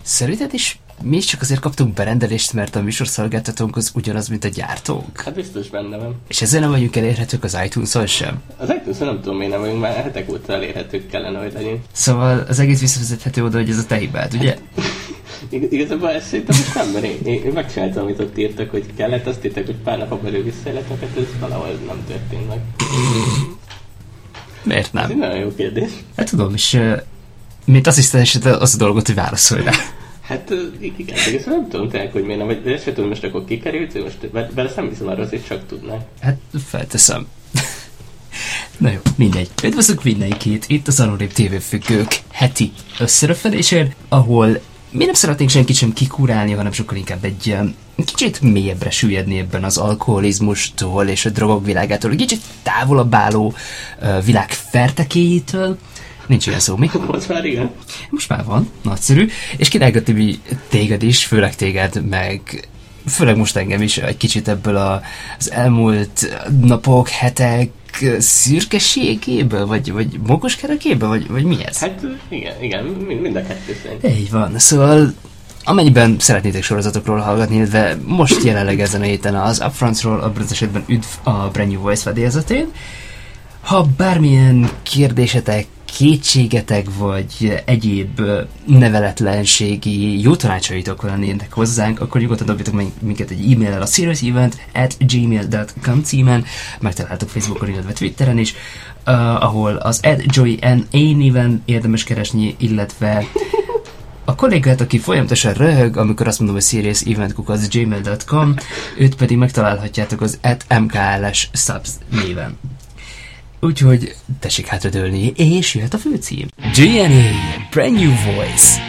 Szerinted is mi is csak azért kaptunk berendelést, mert a műsorszolgáltatónk az ugyanaz, mint a gyártónk? Hát biztos benne van. És ezzel nem vagyunk elérhetők az iTunes-on sem? Az iTunes-on nem tudom, miért nem vagyunk, már hetek óta elérhetők kellene, hogy legyünk. Szóval az egész visszavezethető oda, hogy ez a te hibád, ugye? Igazából ezt szerintem most nem, mert én megcsináltam, amit ott írtak, hogy kellett, azt írtak, hogy pár nap a belül visszaéletnek, hát ez valahol nem történt meg. Miért nem? Ez egy nagyon jó kérdés. Hát tudom, és mint asszisztensed az a dolgot, hogy válaszolj rá. Hát igen, de nem tudom tényleg, hogy miért nem, vagy ezt sem tudom, most akkor kikerült, most bele nem hiszem arra, hogy csak tudnák. Hát felteszem. Na jó, mindegy. Üdvözlök mindenkit itt az Anonim TV-függők heti összeröfelésén, ahol mi nem szeretnénk senkit sem kikurálni, hanem sokkal inkább egy kicsit mélyebbre süllyedni ebben az alkoholizmustól és a drogok világától, egy kicsit távolabb álló világ fertekéjétől. Nincs ilyen szó, mi? Most már igen. Most már van, nagyszerű. És királygatni téged is, főleg téged, meg főleg most engem is egy kicsit ebből az elmúlt napok, hetek szürkeségéből, vagy mogoskerekéből, vagy mi ez? Hát igen, mind a kettő szerintem. Így van, szóval amennyiben szeretnétek sorozatokról hallgatni, illetve most jelenleg ezen a héten az Upfrontsról, abban az esetben üdv a Brand New Voice fedélzetén. Ha bármilyen kérdésetek, kétségetek, vagy egyéb neveletlenségi jó tanácsaitok lennének hozzánk, akkor nyugodtan dobjatok minket egy e-mailre a seriousevent@gmail.com címen, megtaláltok Facebookon, illetve Twitteren is, ahol az @joyna néven érdemes keresni, illetve a kollégát, aki folyamatosan röhög, amikor azt mondom, hogy seriousevent@gmail.com, őt pedig megtalálhatjátok az @mkls_subs néven. Úgyhogy tessék hátradőlni, és jöhet a főcím. GNA, Brand New Voice.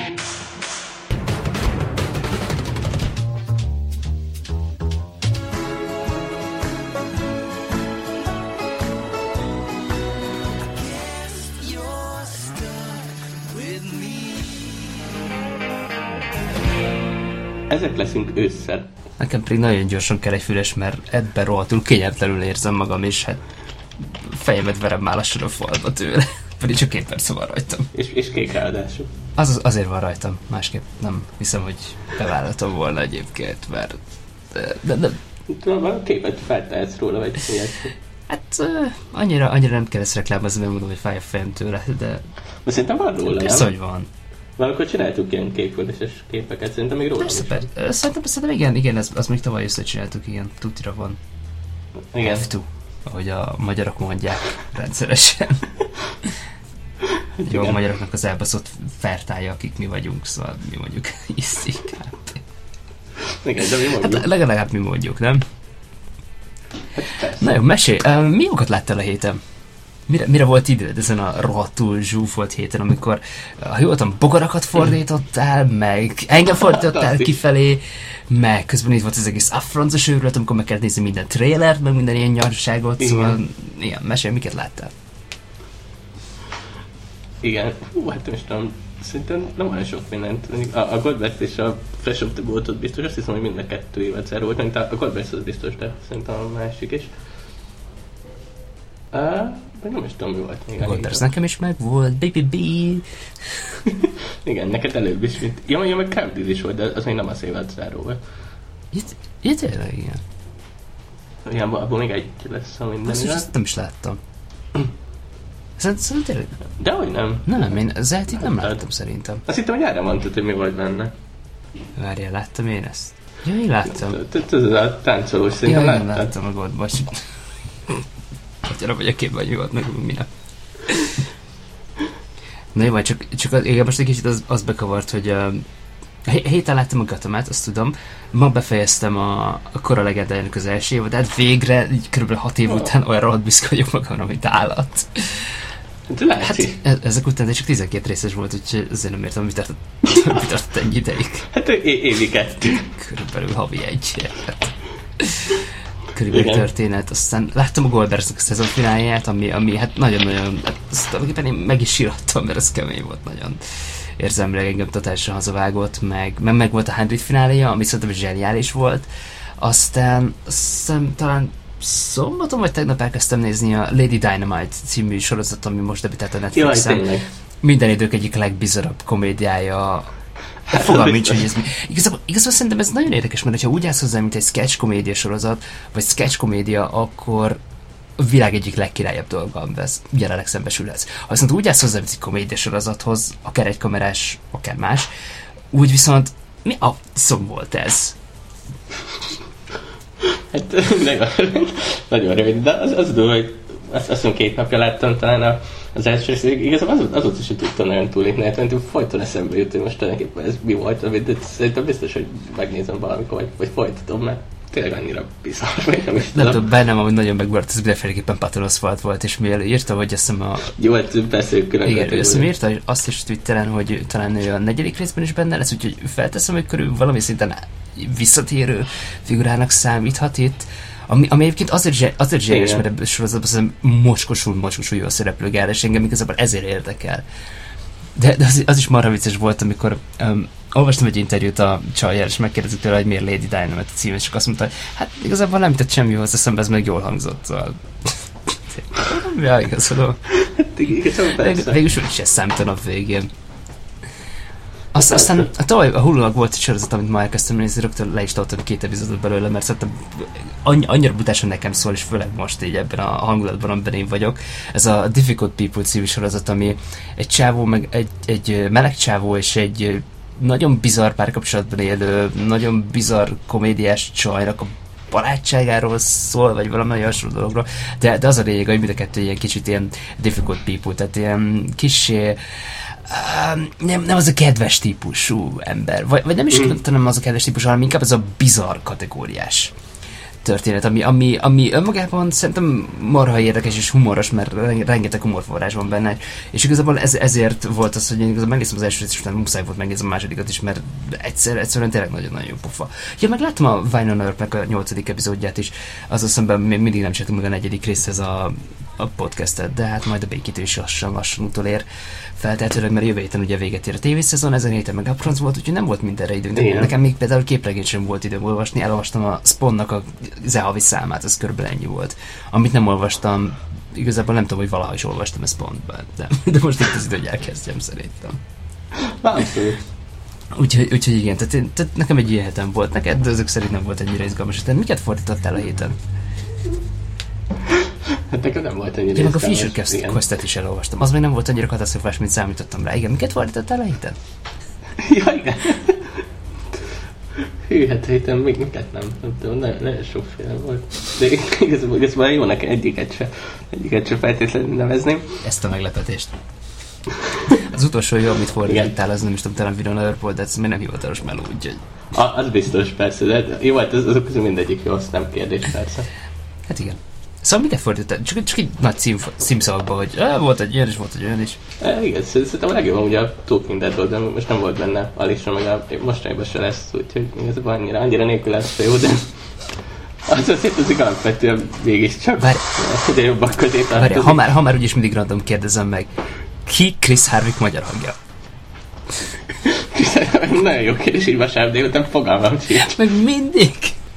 Ezek leszünk ősszel. Nekem pedig nagyon gyorsan kell egy füles, mert ebben rohadtul kényelmetlenül érzem magam, és hát fejemet verem már lassan a falba tőle. Pedig csak 2 perc van rajtam. És kék ráadásul. Azért van rajtam. Másképp nem hiszem, hogy bevállaltam volna egyébként, mert... De Tudom, a képet feltehetsz róla, vagy ilyesmi. hát annyira nem kell ezt reklámozni, mert mondom, hogy fáj a fejem tőle, de... De szerintem van róla, persze, nem? hogy van. Valamikor csináltuk ilyen kékföldeses képeket, szerintem még róla is. Szerintem igen, azt még tavaly összecsináltuk, igen, tutira van. Igen. F2, ahogy a magyarok mondják rendszeresen. Jó, a magyaroknak az elbaszott fertája, akik mi vagyunk, szóval mi mondjuk iszik. Igen, de mi mondjuk. Hát legalább mi mondjuk, nem? Hát na jó, mesélj, mi jókat láttál a héten? Mire volt időd ezen a rohadtul zsúfolt héten, amikor, ha jól tudom, bogarakat fordítottál, meg engem fordítottál kifelé, meg közben itt volt az egész Upfronts-os őrület, amikor meg kellett nézni minden trailert, meg minden ilyen nyarságot, szóval igen, mesélj, miket láttál? Igen, hát most tudom, szerintem nem olyan sok mindent. A Godbest és a Fresh of the Boat-ot biztos, azt hiszem, hogy mind a 2 évet volt, mint a Godbest az biztos, de szerintem a másik is. Vagy nem is tudom, mi volt még. Godbest nekem is meg volt, BBB. Igen, neked előbb is, mint... Ja, meg Cardiff is volt, de az még nem az évad záró volt. Ja, tényleg, igen. Igen, abból még egy lesz a mindenre. Azt nem is láttam. Szerintem tényleg... Dehogy nem. Nem, én Zeltit nem láttam szerintem. Azt hittem, hogy erre mondtad, hogy mi volt benne. Várjál, láttam én ezt? Ja, én láttam. Tudod, a táncolós szerintem láttad? láttad. Ja, én láttam a Godbest. Hagyjára vagy a képben, hogy mi volt meg, mi nem. Na jó, csak igen, most egy kicsit az bekavart, hogy héten láttam a Gothamet, azt tudom. Ma befejeztem a Kora legendájának az első évadát, végre, így kb. 6 év után olyan rohadt büszke vagyok magamra, mint állat. Hát ezek után csak 12 részes volt, úgyhogy azért nem értem, mi tartott ennyi ideig. Hát évi 2. Körülbelül havi 1. Körülbelül történet. Aztán láttam a Goldbergsnek a szezonfinálját, ami hát nagyon-nagyon, hát azt tulajdonképpen én meg is sírattam, mert ez kemény volt nagyon. Érzelmileg engem totálisan hazavágott, meg volt a 100 fináléja, ami szerintem zseniális volt. Aztán talán szombaton vagy tegnap elkezdtem nézni a Lady Dynamite című sorozat, ami most debütált a Netflixen. Jaj, tényleg. Minden idők egyik legbizarabb komédiája. Fogalmam nincs, hogy ez mi. Igazából szerintem ez nagyon érdekes, mert ha úgy állsz hozzá, mint egy sketch komédia sorozat, vagy sketch komédia, akkor a világ egyik legkirályabb dolga, amivel jelenleg szembesülhetsz. Ha viszont úgy állsz hozzá, mint egy komédia sorozathoz, akár egy kamerás, akár más, úgy viszont mi a szom volt ez? Hát nagyon rövid, de az durva, hogy azt hiszem 2 napja láttam talán az első rész, igazából azóta sem tudtam nagyon túlépni, hát folyton eszembe jut, hogy most tulajdonképpen ez mi volt, amit szerintem biztos, hogy megnézem valamikor, vagy folytatom, mert tényleg annyira bizarr, vagy nem is tudom. Nem tudom, bennem, hogy nagyon megmaradt, ez mindenféleképpen Patton volt, és mivel írta, hogy azt hiszem Jó, hát persze külön. Igen, azt hiszem írta azt is Twitteren, hogy talán ő a 4. részben is benne lesz, úgyhogy felteszem, hogy körül valami szinten visszatérő figurának számíthat itt. Ami egyébként azért zseniális, mert ebből sorozatban szerintem mocskosul jól szereplőgál, és engem igazából ezért érdekel. De az is marha vicces volt, amikor olvastam egy interjút a csajjal, és megkérdezik tőle, hogy miért Lady Dynamite a cím, és csak azt mondta, hogy hát igazából nem tett semmi hozzá szembe, ez meg jól hangzott. Szóval... ja, igazából. Végülis úgyis ez számítanak végén. Aztán a Hulu-nak volt egy sorozat, amit ma elkezdtem nézni, rögtön le is toltam 2 epizódot belőle, mert szerintem annyira butásan nekem szól, és főleg most így ebben a hangulatban, amiben én vagyok. Ez a Difficult People című sorozat, ami egy csávó, meg egy meleg csávó, és egy nagyon bizarr párkapcsolatban élő, nagyon bizarr komédiás csajnak a barátságáról szól, vagy valami nagyon hasonló dologról, de az a lényeg, hogy mind a kettő ilyen kicsit ilyen Difficult People, tehát ilyen kissé nem az a kedves típusú ember, vagy nem is nem az a kedves típusú, hanem inkább ez a bizarr kategóriás történet, ami önmagában szerintem marha érdekes és humoros, mert rengeteg humorforrás van benne, és igazából ezért volt az, hogy én igazából megnéztem az első részt, és utána muszáj volt megnézni a másodikat is, mert egyszerűen tényleg nagyon-nagyon pofa. Ja, meg láttam a Winona Earp-nek a 8. epizódját is, azzal szemben még mindig nem csináltam meg a 4. részhez a podcastet, de hát majd a békítő is lassan utolér feltehetőleg, mert jövő héten ugye véget ér a tévészezon, ezen héten meg upfront volt, úgyhogy nem volt mindenre időnk. Nekem még például képregényt sem volt időm olvasni, elolvastam a Spawnnak a havi számát, az körülbelül ennyi volt. Amit nem olvastam, igazából nem tudom, hogy valaha is olvastam a Spawnban, de most itt az idő, hogy elkezdjem szerintem. Abszolút. Úgyhogy igen, tehát nekem egy ilyen hetem volt. Neked, de azok szerint nem volt ennyire izgalmas. Tehát miket fordítottál a héten? Hát nekem nem volt ennyire izgalmas. Én meg a Fisher Quest-et is elolvastam. Az még nem volt annyira katasztrofás, mint számítottam rá. Igen, miket fordítottál a héten? Ja, igen. Hű, hát héten még miket nem tudom, nagyon sokféle volt. De igazából jó nekem egyiket se feltétlenül nevezném. Ezt a meglepetést. Az utolsó jó, amit fordítottál, az nem is tudom, talán Winona Earp volt, de ez még nem hivatalos meló, úgyhogy... Az biztos, persze, de jó, hát azok közül mindegyik jó, azt nem kérdés, persze. Hát igen. Szóval miket fordítottál? Csak egy nagy címszavakban, hogy volt egy ilyen is, volt egy olyan is. Igen, szerintem a legjobb ugye a Talking Dead volt, de most nem volt benne Alicia, meg a mostanában se lesz, úgyhogy igazából annyira nélkül lesz jó, de... Azt hiszem, alapvetően mégiscsak de jobbak közé tartozik. Ha már úgyis mindig random kérdezem meg, ki Chris Hardwick magyar hangja? Nagyon jó kérdés, így vasárnap délután fogalmam sincs. Meg mindig!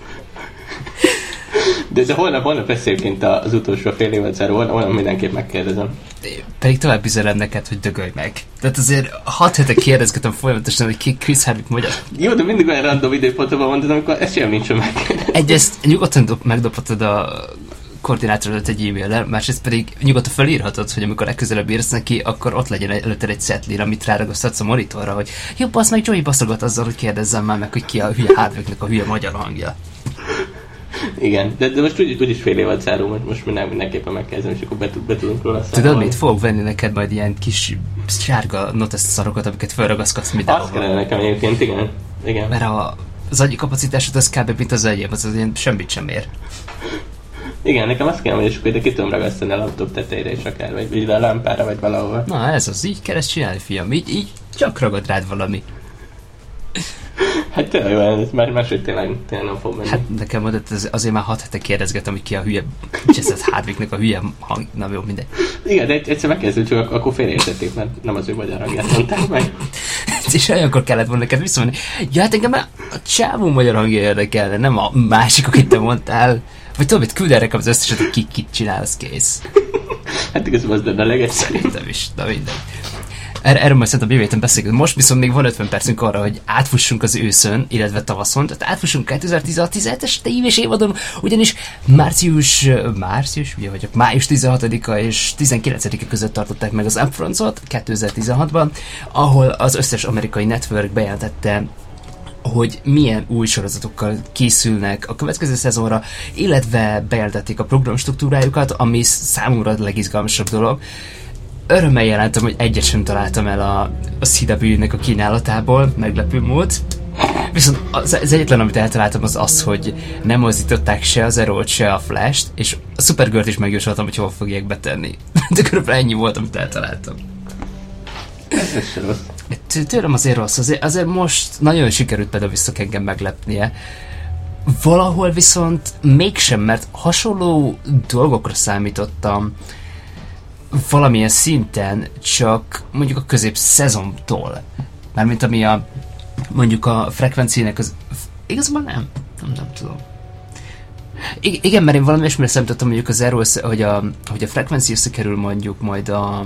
De holnap lesz egyébként az utolsó fél évadzáról, holnap mindenképp megkérdezem. Pedig tovább üzenem neked, hogy dögölj meg. Tehát azért 6 hete kérdezgetem folyamatosan, hogy ki Chris Hardwick magyar. Jó, de mindig olyan random időpontban mondod, amikor ezt sem nincs meg. Egyrészt nyugodtan megdobhatod a koordinátorodat egy e-maillel, másrészt pedig nyugodtan felírhatod, hogy amikor legközelebb írsz neki, akkor ott legyen előtted egy setlír, amit ráragasztatsz a monitorra, hogy jó, basz meg Joey baszogat azzal, hogy kérdezzem már meg, hogy ki a hülye Hardwicknek a hülye magyar hangja. Igen, de most úgyis fél évad záró, most mindenképpen megkezdem, és akkor be tudunk róla számolni. Tudod mit? Fogok venni neked majd ilyen kis sárga notesz szarokat, amiket felragaszkodsz mindenhol. Azt kellene nekem egyébként, igen. Mert az agyi kapacitásod az kb. Mint az enyém, az ilyen semmit sem ér. Igen, nekem azt kell, hogy ide ki tudom ragasztani a laptop tetejére is akár, vagy a lámpára, vagy valahol. Na ez az, így kell ezt csinálni, fiam, így csak ragad rád valami. Hát tényleg jó, ez máshogy tényleg nem fog menni. Hát nekem mondod, azért már 6 hete kérdezgetem, hogy ki a hülye, ez Hardwicknek a hülye hang, na jó, mindegy. Igen, de egyszer megkezdődj, csak akkor félreértették, mert nem az ő magyar hangját mondták meg. És olyankor kellett volna neked visszamondani, ja, hát engem a csávó magyar hangja érdekelne, nem a másik, akit te mondtál. Vagy tudom, hogy küld erre az összeset, hogy kit csinál, az kész. Hát igazából az lenne legegyszerűbb. Szerintem is, na mindegy. Erről majd szerintem jövő héten beszélünk. Most viszont még van 50 percünk arra, hogy átfussunk az őszön, illetve tavaszon. Tehát átfussunk 2016-17-es éves évadon, ugyanis május 16-a és 19-e között tartották meg az Upfrontot 2016-ban, ahol az összes amerikai network bejelentette, hogy milyen új sorozatokkal készülnek a következő szezonra, illetve bejelentették a programstruktúrájukat, ami számomra a legizgalmasabb dolog. Örömmel jelentem, hogy egyet sem találtam el a CW-nek a kínálatából, meglepő mód. Viszont az egyetlen, amit eltaláltam, az, hogy nem mozdították se az Arrow-t, se a Flash-t, és a Supergirl-t is megjósoltam, hogy hol fogják betenni. De körülbelül ennyi volt, amit eltaláltam. Tőlem azért rossz, azért most nagyon sikerült például vissza engem meglepnie. Valahol viszont mégsem, mert hasonló dolgokra számítottam valamilyen szinten, csak mondjuk a közép szezontól. Mármint ami mondjuk a frekvenciának az... Igazából nem tudom. Igen, mert én valami ismére számítottam mondjuk az Arrow, hogy a frekvencia összekerül mondjuk majd a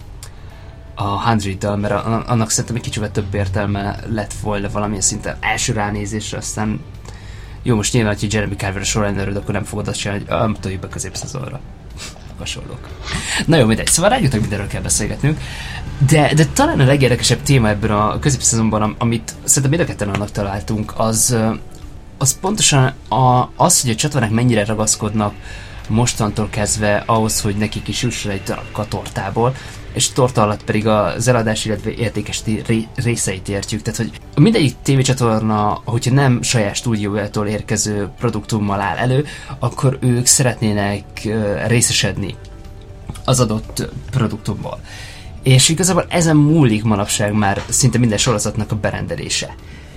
100-dal, mert annak szerintem egy kicsivel több értelme lett volna valamilyen szinten első ránézésre, aztán jó, most nyilván, hogy Jeremy Carver a showrunneröd, akkor nem fogod azt csinálni, hogy toljuk be középszezonra. Hasonlók. Na jó, mindegy, szóval rájöttünk, mindenről kell beszélgetnünk, de talán a legérdekesebb téma ebben a középszezonban, amit szerintem mind a ketten annak találtunk, az pontosan az, hogy a csatornák mennyire ragaszkodnak mostantól kezdve ahhoz, hogy nekik is jusson egy darabka tortából, és torta alatt pedig az eladás, illetve értékes részeit értjük. Tehát, hogy mindegyik tévécsatorna, hogyha nem saját stúdiójától érkező produktummal áll elő, akkor ők szeretnének részesedni az adott produktumból. És igazából ezen múlik manapság már szinte minden sorozatnak a berendelése.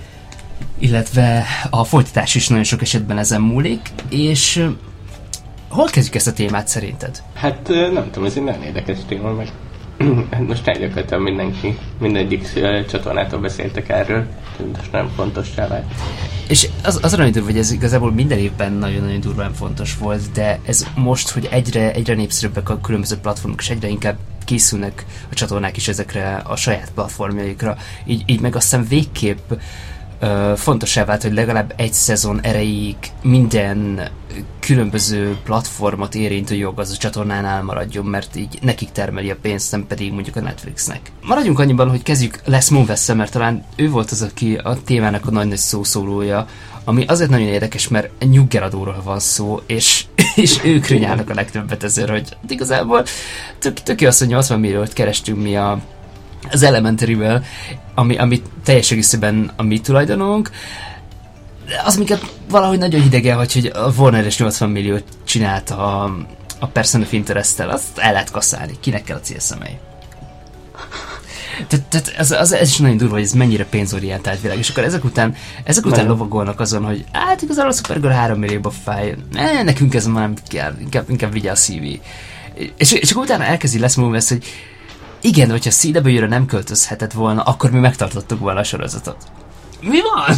Illetve a folytatás is nagyon sok esetben ezen múlik, és hol kezdjük ezt a témát szerinted? Hát nem tudom, ez egy nagyon érdekes téma, meg most gyakorlatilag mindegyik csatornától beszéltek erről, most nem fontossá vált. És az nagyon durva, hogy ez igazából minden évben nagyon-nagyon durván fontos volt, de ez most, hogy egyre népszerűbbek a különböző platformok, és egyre inkább készülnek a csatornák is ezekre a saját platformjaikra, így meg aztán végképp fontossá vált, hogy legalább egy szezon erejéig minden különböző platformot érintő jog az a csatornánál maradjon, mert így nekik termeli a pénzt, nem pedig mondjuk a Netflixnek. Maradjunk annyiban, hogy kezdjük Les Moonves-szel, mert talán ő volt az, aki a témának a nagy szószólója, ami azért nagyon érdekes, mert nyuggeradóról van szó, és ők rönyálnak a legtöbbet ezért, hogy igazából tök jó az, hogy 80 milliót kerestünk mi az Elementary-vel, ami teljes egészében a mi tulajdonunk, az minket valahogy nagyon hidegen, hogy a Warner és 80 milliót csinált a Person of Interest-tel, azt el lehet kasszálni, kinek kell a célszemely. Tehát ez is nagyon durva, hogy ez mennyire pénzorientált világ, és akkor ezek után lovagolnak azon, hogy hát igazából a Supergirl 3 millióba fáj, nekünk ez már nem kell, inkább vigye a CV. És akkor utána elkezdi Les Moonves, hogy igen, hogyha CW-re nem költözhetett volna, akkor mi megtartottuk volna a sorozatot. Mi van?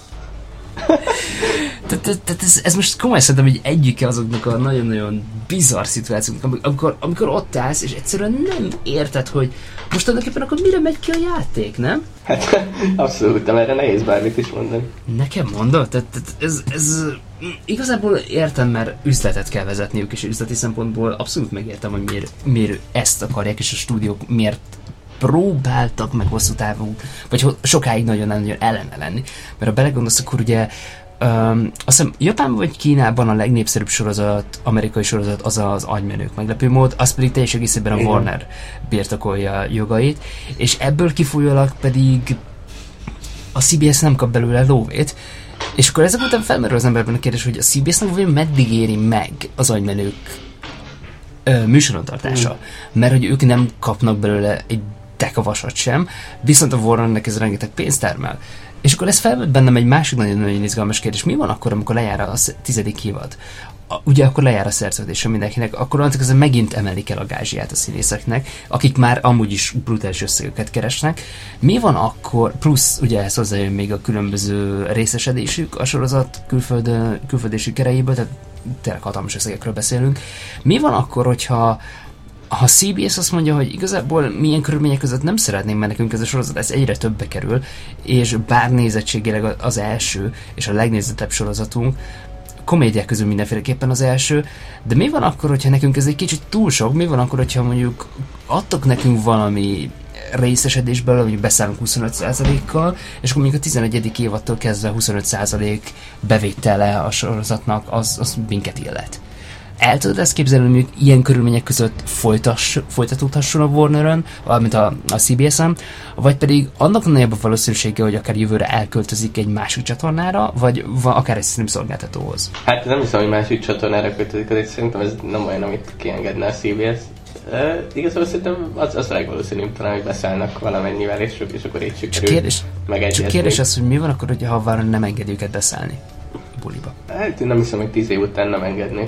Tehát ez most komolyan szerintem, hogy egyike azoknak a nagyon-nagyon bizarr szituációknak, amikor ott állsz, és egyszerűen nem érted, hogy most tulajdonképpen akkor mire megy ki a játék, nem? Hát abszolút, de erre nehéz bármit is mondani. Nekem mondod? Tehát ez igazából értem, mert üzletet kell vezetniük, és üzleti szempontból abszolút megértem, hogy miért ezt akarják, és a stúdiók miért próbáltak meg hosszú távú, vagy sokáig nagyon-nagyon ellene lenni. Mert ha belegondolsz, akkor ugye azt hiszem Japánban vagy Kínában a legnépszerűbb sorozat, amerikai sorozat az az Agymenők meglepő mód, az pedig teljes egészében a Warner birtokolja jogait, és ebből kifolyólag pedig a CBS nem kap belőle lóvét, és akkor ezek után felmerül az emberben a kérdés, hogy a CBS-nek vajon meddig éri meg az Agymenők műsorontartása, mert hogy ők nem kapnak belőle egy dekavasat sem, viszont a Warnernek ez rengeteg pénzt termel. És akkor ez felvett bennem egy másik nagyon-nagyon izgalmas kérdés. Mi van akkor, amikor lejár a 10. évad? Ugye akkor lejár a szerződése mindenkinek, akkor annak ezzel megint emelik el a gázsiát a színészeknek, akik már amúgy is brutális összegeket keresnek. Mi van akkor, plusz ugye ehhez hozzájön még a különböző részesedésük a sorozat külföldi sikerejéből, tehát tényleg hatalmas összegekről beszélünk. Mi van akkor, hogyha Ha CBS azt mondja, hogy igazából milyen körülmények között nem szeretnénk, mert nekünk ez a sorozat ez egyre többe kerül, és bár nézettségileg az első, és a legnézettebb sorozatunk, komédiák közül mindenféleképpen az első, de mi van akkor, hogyha nekünk ez egy kicsit túl sok? Mi van akkor, hogyha mondjuk adtok nekünk valami részesedésből, hogy beszállunk 25%-kal, és akkor mondjuk a 11. évadtól kezdve 25% bevétele a sorozatnak, az minket illet. El tudod ezt képzelni, hogy ilyen körülmények között folytatódhasson a Warner-ön, mint a CBS-en, vagy pedig annak nagyobb a valószínűsége, hogy akár jövőre elköltözik egy másik csatornára, vagy akár egy stream-szolgáltatóhoz? Hát nem hiszem, hogy másik csatornára költözik, de szerintem ez nem olyan, amit kiengedne a CBS. Igazából szerintem az legvalószínűbb talán, hogy beszállnak valamennyivel, és akkor így sikerül megegyezni. Csak kérdés az, hogy mi van akkor, hogyha a Warner nem engedi őket beszállni a buliba? Hát én nem hiszem, hogy 10 év után nem engedni.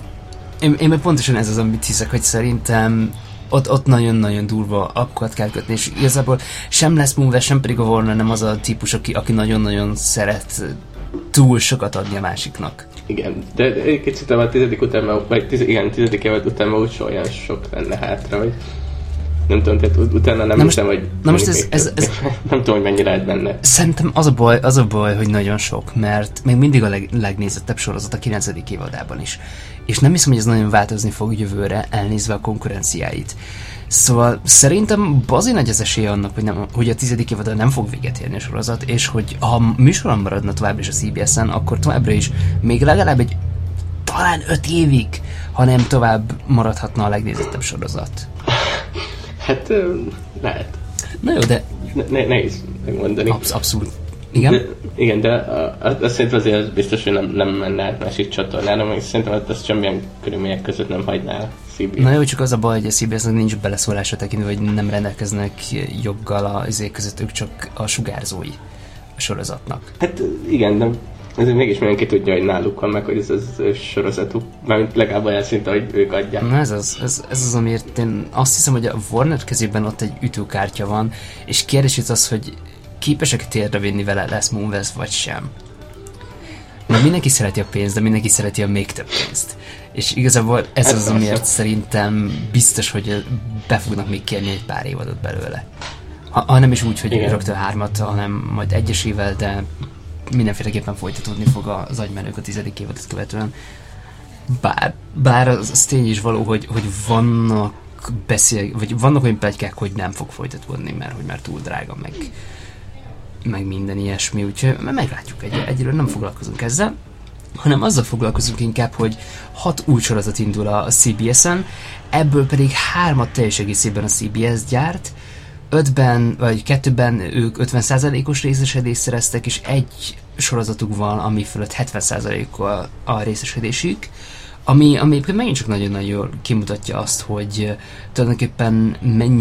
Én meg pontosan ez az, amit hiszek, hogy szerintem ott nagyon-nagyon durva akkokat kell kötni, és igazából sem Les Moonves, sem pedig a Warner nem az a típus, aki nagyon-nagyon szeret túl sokat adni a másiknak. Igen, de kicsit a 10. után, vagy 10. évad után már úgy olyan sok lenne hátra, hogy nem tudom, tehát utána nem hiszem, hogy... Na most ez nem tudom, hogy mennyire lehet benne. Szerintem az a baj, hogy nagyon sok, mert még mindig a legnézettebb sorozat a 9. évadában is. És nem hiszem, hogy ez nagyon változni fog jövőre, elnézve a konkurenciáit. Szóval szerintem bazi nagy az esélye annak, hogy a 10. évadon nem fog véget érni a sorozat, és hogy ha műsoron maradna továbbra is a CBS-en, akkor továbbra is még legalább talán 5 évig, ha nem tovább maradhatna a legnézettebb sorozat. Hát lehet. Na jó, de... Nehéz megmondani. Abszolút. Igen? Igen, de azt szerintem azért biztos, hogy nem menne át másik csatornára, meg szerintem azt semmilyen körülmények között nem hagyná a CBS. Na jó, csak az a baj, hogy a CBS-nek nincs beleszólása tekintve, hogy nem rendelkeznek joggal az között, ők csak a sugárzói a sorozatnak. Hát igen, de ezért mégis mindenki tudja, hogy náluk van, meg hogy ez az ő sorozatuk, mármint legalább olyan szinte, hogy ők adják. Na ez az, amiért én azt hiszem, hogy a Warner kezében ott egy ütőkártya van, és kérdés az, hogy képesek térdre vinni vele Les Moonves, vagy sem. Mert mindenki szereti a pénzt, de mindenki szereti a még több pénzt. És igazából ez az, amiért szerintem biztos, hogy be fognak még kérni egy pár évadot belőle. Ha nem is úgy, hogy rögtön 3, hanem majd egyesével, de mindenféleképpen folytatódni fog az agymenők a 10. évadot követően. Bár az tény is való, hogy vannak vagy vannak olyan pletykák, hogy nem fog folytatódni, mert hogy már túl drága, meg minden ilyesmi, úgyhogy meglátjuk, egyről nem foglalkozunk ezzel, hanem azzal foglalkozunk inkább, hogy 6 új sorozat indul a CBS-en, ebből pedig 3 teljes egészében a CBS gyárt, 2-ben ők 50%-os részesedést szereztek, és egy sorozatuk van, ami fölött 70%-kal a részesedésük, ami egyébként megint csak nagyon-nagyon jól kimutatja azt, hogy tulajdonképpen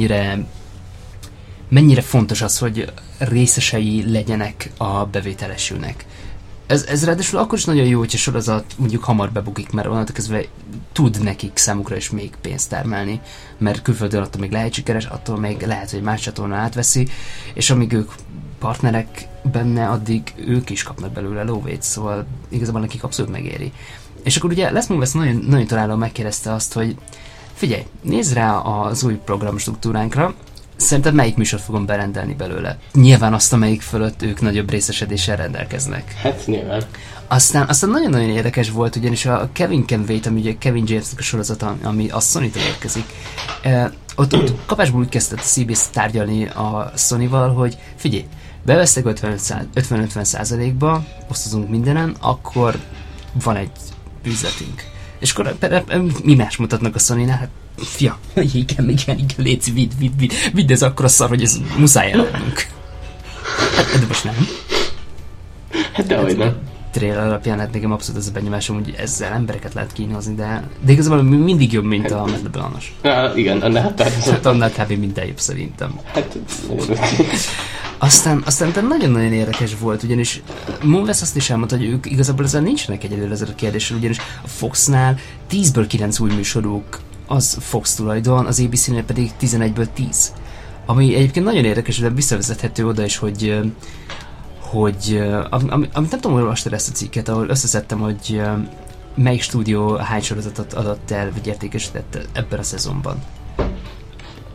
mennyire fontos az, hogy részesei legyenek a bevételesülnek. Ez ráadásul akkor is nagyon jó, hogy a sorozat mondjuk hamar bebukik, mert onnantól kezdve tud nekik számukra is még pénzt termelni, mert külföldön attól még lehet sikeres, attól még lehet, hogy más csatorna átveszi, és amíg ők partnerek benne, addig ők is kapnak belőle lóvét, szóval igazából nekik abszolút megéri. És akkor ugye Les Moonves nagyon, nagyon találó megkérdezte azt, hogy figyelj, nézz rá az új programstruktúránkra, szerinted melyik műsort fogom berendelni belőle? Nyilván azt, amelyik fölött ők nagyobb részesedéssel rendelkeznek. Hát nyilván. Aztán nagyon-nagyon érdekes volt, ugyanis a Kevin Can Wait, ami ugye Kevin Jamesnek a sorozata, ami a Sony-től érkezik, ott kapásból úgy kezdett a CBS tárgyalni a Sony-val, hogy figyelj, bevesztek 50-50%-ba, osztozunk mindenen, akkor van egy üzletünk. És akkor mi más mutatnak a Sony-nál? Hát, fia, igen, légy, vidd ez akkora szar, hogy ez muszáj eladnunk. Hát, de most nem. Hát dehogy nem. Trailer alapján hát nekem abszolút ez a benyomásom, hogy ezzel embereket lehet kínozni, de igazából mindig jobb, mint a Medlebellanos. Igen, annál hát annál kb. Minden jobb szerintem. Hát... Aztán nagyon-nagyon érdekes volt, ugyanis Moonves azt is elmondta, hogy ők igazából ezzel nincsenek egyedül ezzel a kérdéssel, ugyanis a Foxnál 10-ből 9 új műsoruk az Fox tulajdon, az ABC-nél pedig 11-ből 10. Ami egyébként nagyon érdekes, de visszavezethető oda is, hogy amit nem tudom, hogy olvastad ezt a cikket, ahol összeszedtem, hogy melyik stúdió hány sorozatot adott el, vagy értékesített ebben a szezonban.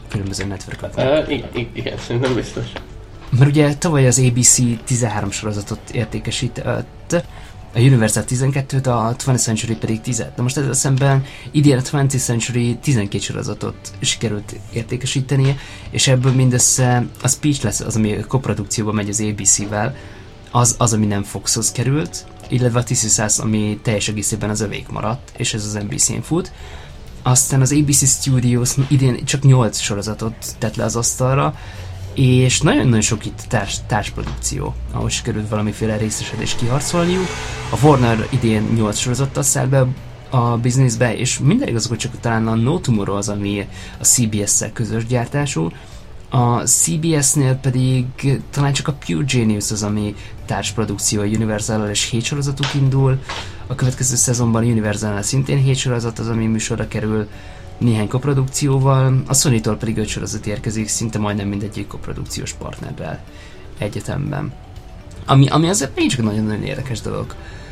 különböző network-öknek. Igen, szerintem biztos. Mert ugye tavaly az ABC 13 sorozatot értékesített, a Universal 12-t, a 20th Century pedig 10-et. Na most ezzel szemben idén a 20th Century 12 sorozatot sikerült értékesítenie, és ebből mindössze a Speechless az, ami koprodukcióban megy az ABC-vel, az, ami nem Foxhoz került, illetve a This Is Us, ami teljes egészében az övék maradt, és ez az NBC-n fut. Aztán az ABC Studios idén csak 8 sorozatot tett le az asztalra, és nagyon-nagyon sok itt társprodukció, ahol sikerült valamiféle részesedést kiharcolniuk. A Warner idén 8 sorozattal száll be a bizniszbe, és minden igaz, hogy csak talán a No Tomorrow az, ami a CBS-szel közös gyártású. A CBS-nél pedig talán csak a Pure Genius az, ami társprodukció a Universal-al, és 7 sorozatuk indul. A következő szezonban a Universal-nál szintén 7 sorozat az, ami műsorra kerül, néhány koprodukcióval, a Sony-tól pedig 5 sorozat érkezik, szinte majdnem mindegyik koprodukciós partnerrel egyetemben. Ami azért még csak nagyon-nagyon érdekes dolog.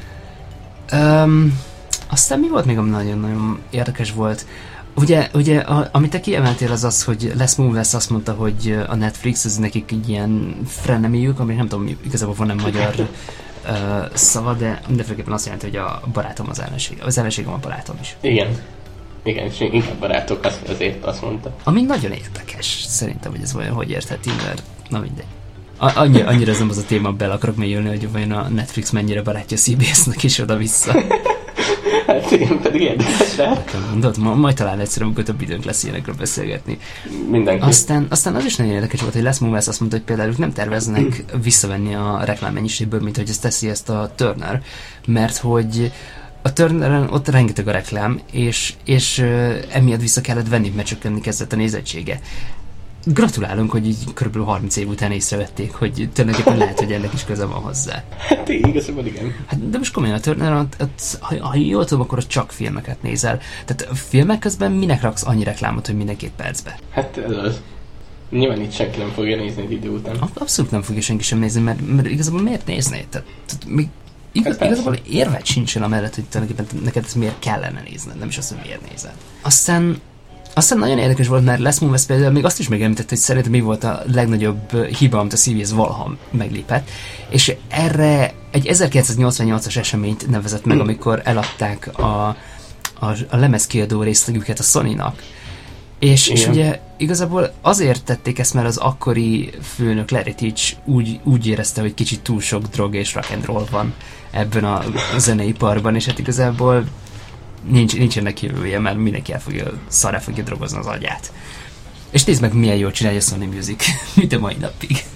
Aztán mi volt még, ami nagyon-nagyon érdekes volt? Ugye amit te kiemeltél az az, hogy Les Moonves azt mondta, hogy a Netflix az nekik egy ilyen frenemiük, ami nem tudom, igazából van nem magyar szava, de mindenféleképpen azt jelenti, hogy a barátom az ellenség. Az ellenségem a barátom is. Igen, és inkább barátok, azért azt mondta. Ami nagyon érdekes, szerintem, hogy ez vajon hogy értheti, mert na mindegy. Annyira ez nem az a téma, bele akarok mélyülni, hogy vajon a Netflix mennyire barátja a CBS-nek is oda-vissza. Hát igen, pedig érdekes rá. Mondod, majd talán egyszerűen, amikor több időnk lesz ilyenekről beszélgetni. Mindenki. Aztán az is nagyon érdekes volt, hogy Les Moonves azt mondta, hogy például ők nem terveznek visszavenni a reklámmennyiségből, mint hogy ezt teszi ezt a Turner, mert hogy a Turneren ott rengeteg a reklám, és emiatt vissza kellett venni, mert csökkenni kezdett a nézettsége. Gratulálunk, hogy így kb. 30 év után észrevették, hogy tulajdonképpen lehet, hogy ennek is köze van hozzá. Hát igazából igen. Hát, de most komolyan a Turner, ha jól tudom, akkor csak filmeket nézel. Tehát a filmek közben minek raksz annyi reklámot, hogy minden 2 percbe? Hát ez az. Nyilván itt senki nem fogja nézni egy idő után. Abszolút nem fogja senki sem nézni, mert igazából miért nézné? Tehát még igazából érvet sincsen amellett, hogy tulajdonképpen neked ezt miért kellene nézned, nem is azt, hogy miért nézed. Aztán nagyon érdekes volt, mert Les Moonves például még azt is megemlített, hogy szerintem mi volt a legnagyobb hiba, amit a CBS valaha meglépett, és erre egy 1988-as eseményt nevezett meg, amikor eladták a lemezkiadó részlegüket a Sony-nak. És ugye igazából azért tették ezt, mert az akkori főnök Larry Teach úgy érezte, hogy kicsit túl sok drog és rock and roll van ebben a zeneiparban, és hát igazából nincs ennek jövője, mert mindenki szarrá fogja drogozni az agyát. És nézd meg, milyen jól csinálja a Sony Music, mint a mai napig.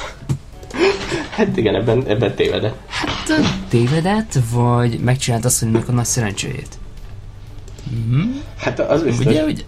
Hát igen, ebben tévedett. Hát tévedett, vagy megcsinált azt, hogy a nagy szerencséjét. Hát az biztos. Ugye?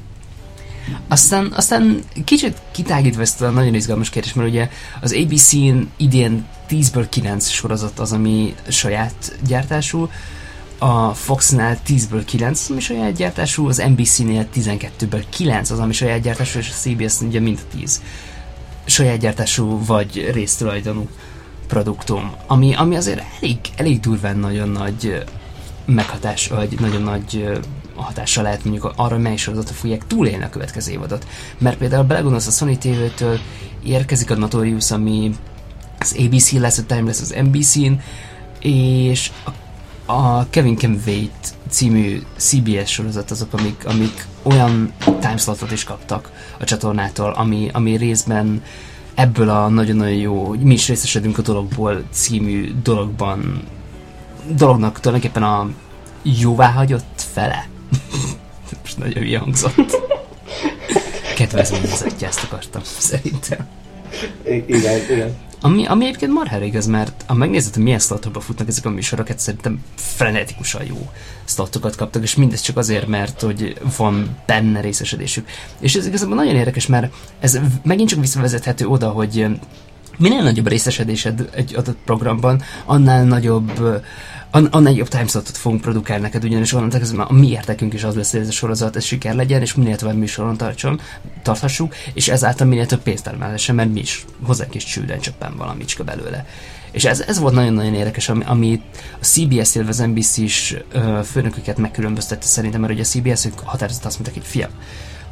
Aztán kicsit kitágítva ezt a nagyon izgalmas kérdést, mert ugye az ABC-n idén 10-ből 9 sorozat az, ami saját gyártású, a Foxnál 10-ből 9 az, ami saját gyártású, az NBC-nél 12-ből 9 az, ami saját gyártású, és a CBS ugye mind 10 saját gyártású vagy résztulajdonú produktum, ami azért elég durván nagyon nagy meghatás, vagy nagyon nagy hatással lehet mondjuk arra, hogy mely sorozatot fogják túlélni a következő évadot. Mert például belegondolsz, a Sony TV-től érkezik a Notorious, ami az ABC lesz, a Time lesz az NBC-n, és a Kevin Can Wait című CBS sorozat azok, amik olyan timeslotot is kaptak a csatornától, ami részben ebből a nagyon-nagyon jó, mi is részesedünk a dologból című dolognak tulajdonképpen a jóváhagyott fele. Most nagyon hülye hangzott. Kedvezményezettje, ezt akartam, szerintem. Igen. Ami egyébként marhára igaz, mert ha megnézed, hogy milyen slotokba futnak ezek a műsorok, szerintem frenetikusan jó slotokat kaptak, és mindez csak azért, mert hogy van benne részesedésük. És ez igazából nagyon érdekes, mert ez megint csak visszavezethető oda, hogy minél nagyobb részesedésed egy adott programban, annál nagyobb timeslotot fogunk produkálni neked, ugyanis onnantól kezdve a mi értekünk is az lesz, hogy ez a sorozat ez siker legyen, és minél tovább műsoron tarthassuk, és ezáltal minél több pénzt termelhessen, mert mi is hozzánk is csülden csöppen valamicska belőle. És ez volt nagyon-nagyon érdekes, ami a CBS, illetve az NBC is főnököket megkülönböztette szerintem, mert ugye a CBS-ük határozottan azt mondták, hogy fiam,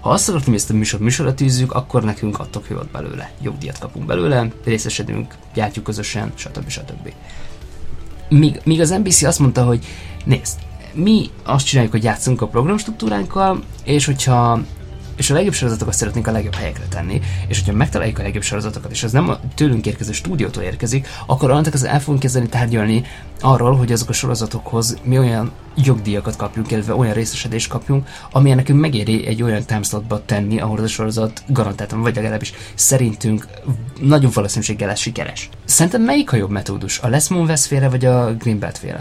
Ha azt akartuk, hogy ezt a műsorra tűzzük, akkor nekünk adtok jót belőle. Jobb díjat kapunk belőle, részesedünk, gyártjuk közösen, stb. Míg az NBC azt mondta, hogy nézd, mi azt csináljuk, hogy játszunk a programstruktúránkkal, és a legjobb sorozatokat szeretnénk a legjobb helyekre tenni, és hogyha megtaláljuk a legjobb sorozatokat, és az nem a tőlünk érkező stúdiótól érkezik, akkor annak az el fogunk kezdeni tárgyalni arról, hogy azok a sorozatokhoz mi olyan jogdíjakat kapjunk, illetve olyan részesedést kapjunk, amilyen nekünk megéri egy olyan timeslotba tenni, ahol az a sorozat garantáltan, vagy legalábbis szerintünk nagyon valószínűséggel lesz sikeres. Szerintem melyik a jobb metódus? A Les Moonves féle, vagy a Greenblatt féle?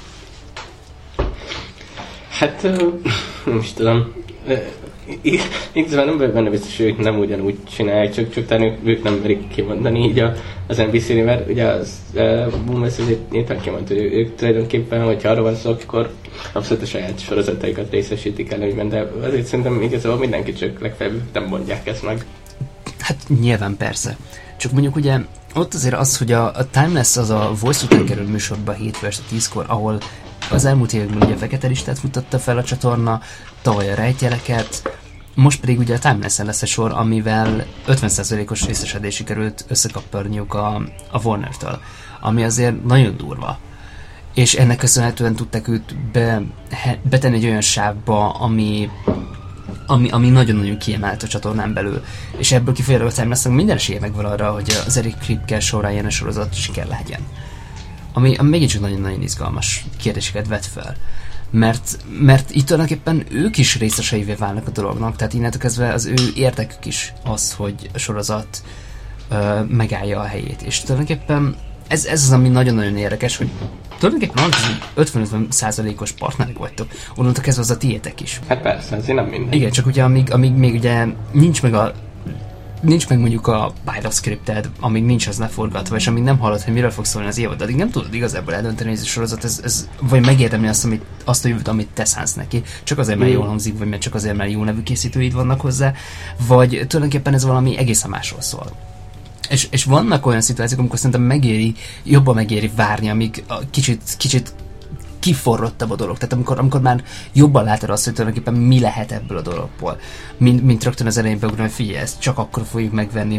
Hát, nem is tudom. Igazából nem vagyok benne biztos, hogy ők nem ugyanúgy csinálják, csak talán ők nem merik kimondani így az NBC-nél, mert ugye az Boomers nyilván kimondta, hogy ők tulajdonképpen, hogyha arra van szó, akkor abszolút a saját sorozataikat részesítik előnyben, de azért szerintem igazából mindenki csak legfeljebb nem mondják ezt meg. Hát nyilván persze. Csak mondjuk ugye ott azért az, hogy a Timeless az a Voice után kerül műsorba 7 este 10-kor, ahol az elmúlt években ugye a Fekete Listát mutatta fel a csatorna, tavaly a Rejtjeleket, most pedig ugye a Timeless-en lesz a sor, amivel 50%-os részesedés sikerült összekapparniuk a Warner-től, ami azért nagyon durva. És ennek köszönhetően tudták őt betenni egy olyan sávba, ami nagyon-nagyon kiemelt a csatornán belül. És ebből kifolyólag a Timeless-nek minden esélye megvan arra, hogy az Eric Kripke során ilyen sorozat siker legyen. Ami mégiscsak nagyon-nagyon izgalmas kérdéseket vet fel. Mert itt tulajdonképpen ők is részeseivé válnak a dolognak, tehát innentől kezdve az ő érdekük is az, hogy a sorozat megállja a helyét. És tulajdonképpen ez az, ami nagyon-nagyon érdekes, hogy tulajdonképpen 50-50%-os partnerek vagytok, onnantól kezdve az a tiétek is. Hát persze, azért nem minden. Igen, csak ugye amíg még ugye nincs meg mondjuk a pilot scripted, amíg nincs az leforgatva, és amíg nem hallod, hogy miről fog szólni az évad, addig nem tudod igazából eldönteni, hogy ez a sorozat, ez vagy megérdemli azt a jövőt, amit te szánsz neki, csak azért, mert jól hangzik, vagy mert csak azért, mert jó nevű készítőid vannak hozzá, vagy tulajdonképpen ez valami egészen másról szól. És vannak olyan szituációk, amikor szerintem jobban megéri várni, amíg kicsit kiforrottabb a dolog. Tehát amikor már jobban látod azt, hogy tulajdonképpen mi lehet ebből a dologból. Mint rögtön az elején beugrani, hogy figyelj, ezt csak akkor fogjuk megvenni,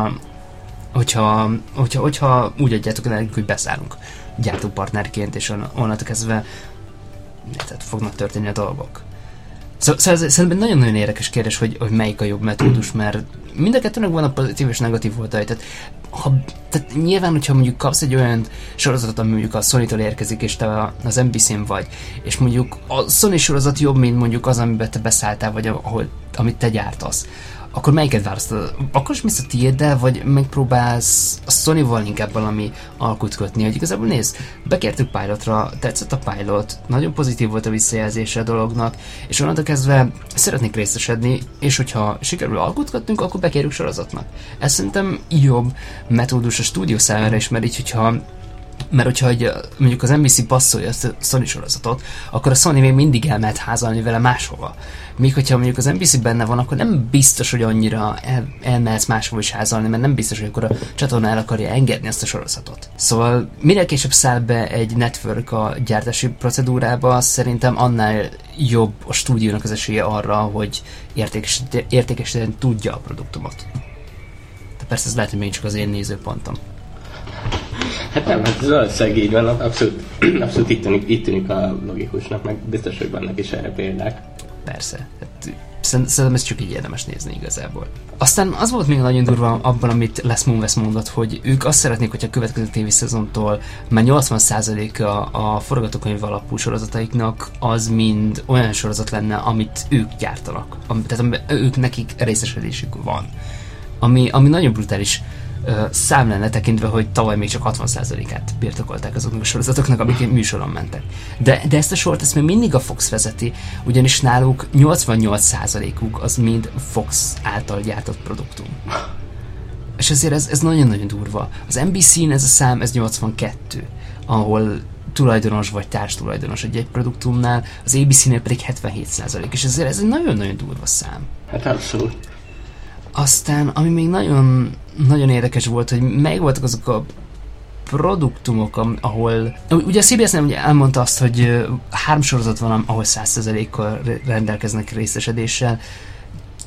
hogyha úgy adjátok nekünk, hogy beszállunk gyártópartnerként, és onnantól kezdve tehát fognak történni a dolgok. Szóval ez szerintem nagyon-nagyon érdekes kérdés, hogy melyik a jobb metódus, mert mind a kettőnek van a pozitív és negatív oldalai. Tehát nyilván, hogyha mondjuk kapsz egy olyan sorozatot, ami mondjuk a Sony-tól érkezik, és te az NBC-n vagy, és mondjuk a Sony sorozat jobb, mint mondjuk az, amiben te beszálltál, vagy amit te gyártasz, akkor melyiket választod? Akkor is mész a tiéddel, vagy megpróbálsz a Sony-val inkább valami alkut kötni, hogy igazából nézd, bekértük pilotra, tetszett a pilot, nagyon pozitív volt a visszajelzése a dolognak, és onnantól kezdve szeretnék részesedni, és hogyha sikerül alkut kötnünk, akkor bekérjük sorozatnak. Ez szerintem jobb metódus a stúdió számára is, mert hogyha mondjuk az NBC passzolja ezt a Sony sorozatot, akkor a Sony még mindig elmehet házalni vele máshova. Míg hogyha mondjuk az NBC benne van, akkor nem biztos, hogy annyira elmehetsz máshova is házalni, mert nem biztos, hogy akkor a csatorna el akarja engedni ezt a sorozatot. Szóval minél később száll be egy network a gyártási procedúrába, szerintem annál jobb a stúdiónak az esélye arra, hogy értékesíteni tudja a produktumot. De persze ez lehet, hogy még csak az én nézőpontom. Hát nem, hát ez valószínűleg így van, abszolút itt tűnik a logikusnak, meg biztos, hogy vannak is erre példák. Persze, hát szerintem ez csak így érdemes nézni igazából. Aztán az volt még nagyon durva abban, amit Les Moonves mondott, hogy ők azt szeretnék, hogy a következő tévészezontól már 80%-a a forgatókönyv alapú sorozataiknak az mind olyan sorozat lenne, amit ők gyártanak. Tehát nekik részesedésük van. Ami nagyon brutális szám lenne tekintve, hogy tavaly még csak 60%-át birtokolták azoknak a sorozatoknak, amik műsoron mentek. De ezt a sort még mindig a Fox vezeti, ugyanis náluk 88%-uk az mind Fox által gyártott produktum. És ezért ez nagyon-nagyon durva. Az NBC-n ez a szám, ez 82, ahol tulajdonos vagy társtulajdonos egy produktumnál, az ABC-nél pedig 77%, és ezért ez egy nagyon-nagyon durva szám. Hát abszolút. Aztán, ami még nagyon, nagyon érdekes volt, hogy melyik voltak azok a produktumok, ahol... Ugye a CBS-nél ugye elmondta azt, hogy 3 sorozat van, ahol 100%-kal rendelkeznek részesedéssel.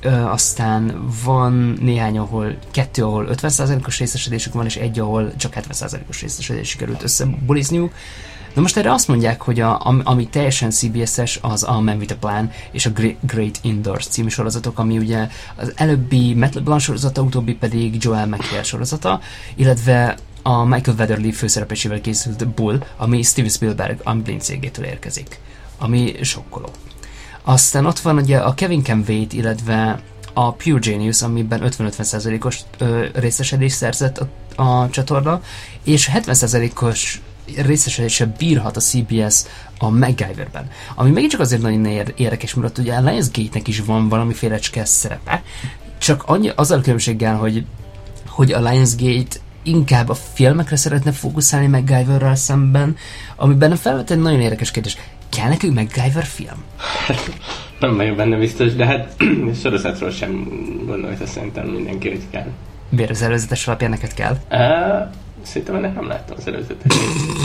aztán van néhány, kettő, ahol 50%-os részesedésük van, és egy, ahol csak 70%-os részesedés sikerült összebulizniuk. Na most erre azt mondják, hogy ami teljesen CBS-es, az a Man with a Plan és a Great Indoors című sorozatok, ami ugye az előbbi Matt LeBlanc sorozata, utóbbi pedig Joel McHale sorozata, illetve a Michael Weatherly főszereplésével készült Bull, ami Steven Spielberg Amblin cégétől érkezik, ami sokkoló. Aztán ott van ugye a Kevin Can Wait, illetve a Pure Genius, amiben 50-50%-os részesedést szerzett a csatorna, és 70%-os részesedése bírhat a CBS a MacGyverben. Ami megint csak azért nagyon érdekes, mert ugye a Lionsgate-nek is van valamiféle szerepe, csak azzal a különbséggel, hogy a Lionsgate inkább a filmekre szeretne fókuszálni MacGyverrel szemben, amiben felvet egy nagyon érdekes kérdés. Kell nekünk MacGyver film? Nem vagyok benne biztos, de hát sorozatról sem gondolta szerintem mindenki, hogy kell. Miért az előzetes alapján neked kell? Szerintem ennek nem láttam az előzetes.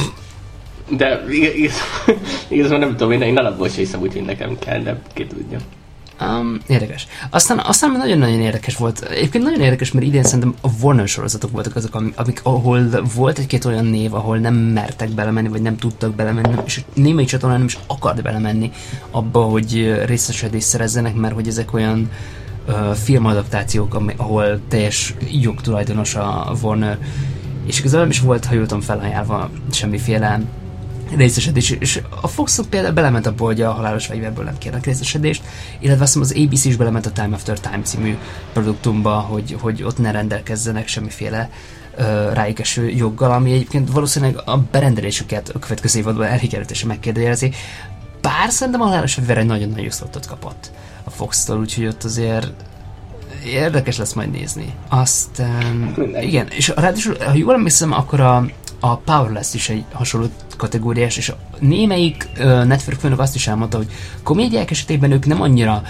De igazából nem tudom, én alapból se hiszem úgy, hogy nekem kell, de ki tudja. Érdekes. Aztán nagyon-nagyon érdekes volt. Egyébként nagyon érdekes, mert idén szerintem a Warner sorozatok voltak azok, ahol volt egy-két olyan név, ahol nem mertek belemenni, vagy nem tudtak belemenni, és némelyik csatornán nem is akart belemenni abba, hogy részesedést szerezzenek, mert hogy ezek olyan filmadaptációk, ahol teljes jogtulajdonos a Warner, és igazából nem is volt, ha jól tudom, felajánlva semmiféle részesedés, és a Fox például belement abba, hogy a Halálos Fegyverből nem kérnek részesedést, illetve azt hiszem az ABC is belement a Time After Time című produktumba, hogy ott ne rendelkezzenek semmiféle rájuk eső joggal, ami egyébként valószínűleg a berendelésüket a következő évadban elhikerültése megkérdőjelezi. Bár szerintem a Halálos Fegyver egy nagyon-nagyon jó szlotot kapott a Fox-tól, úgyhogy ott azért érdekes lesz majd nézni. Aztán igen, és ráadásul, ha jól emlékszem, akkor a Powerless is egy hasonló kategóriás, és a némelyik Network főnök azt is elmondta, hogy komédiák esetében ők nem annyira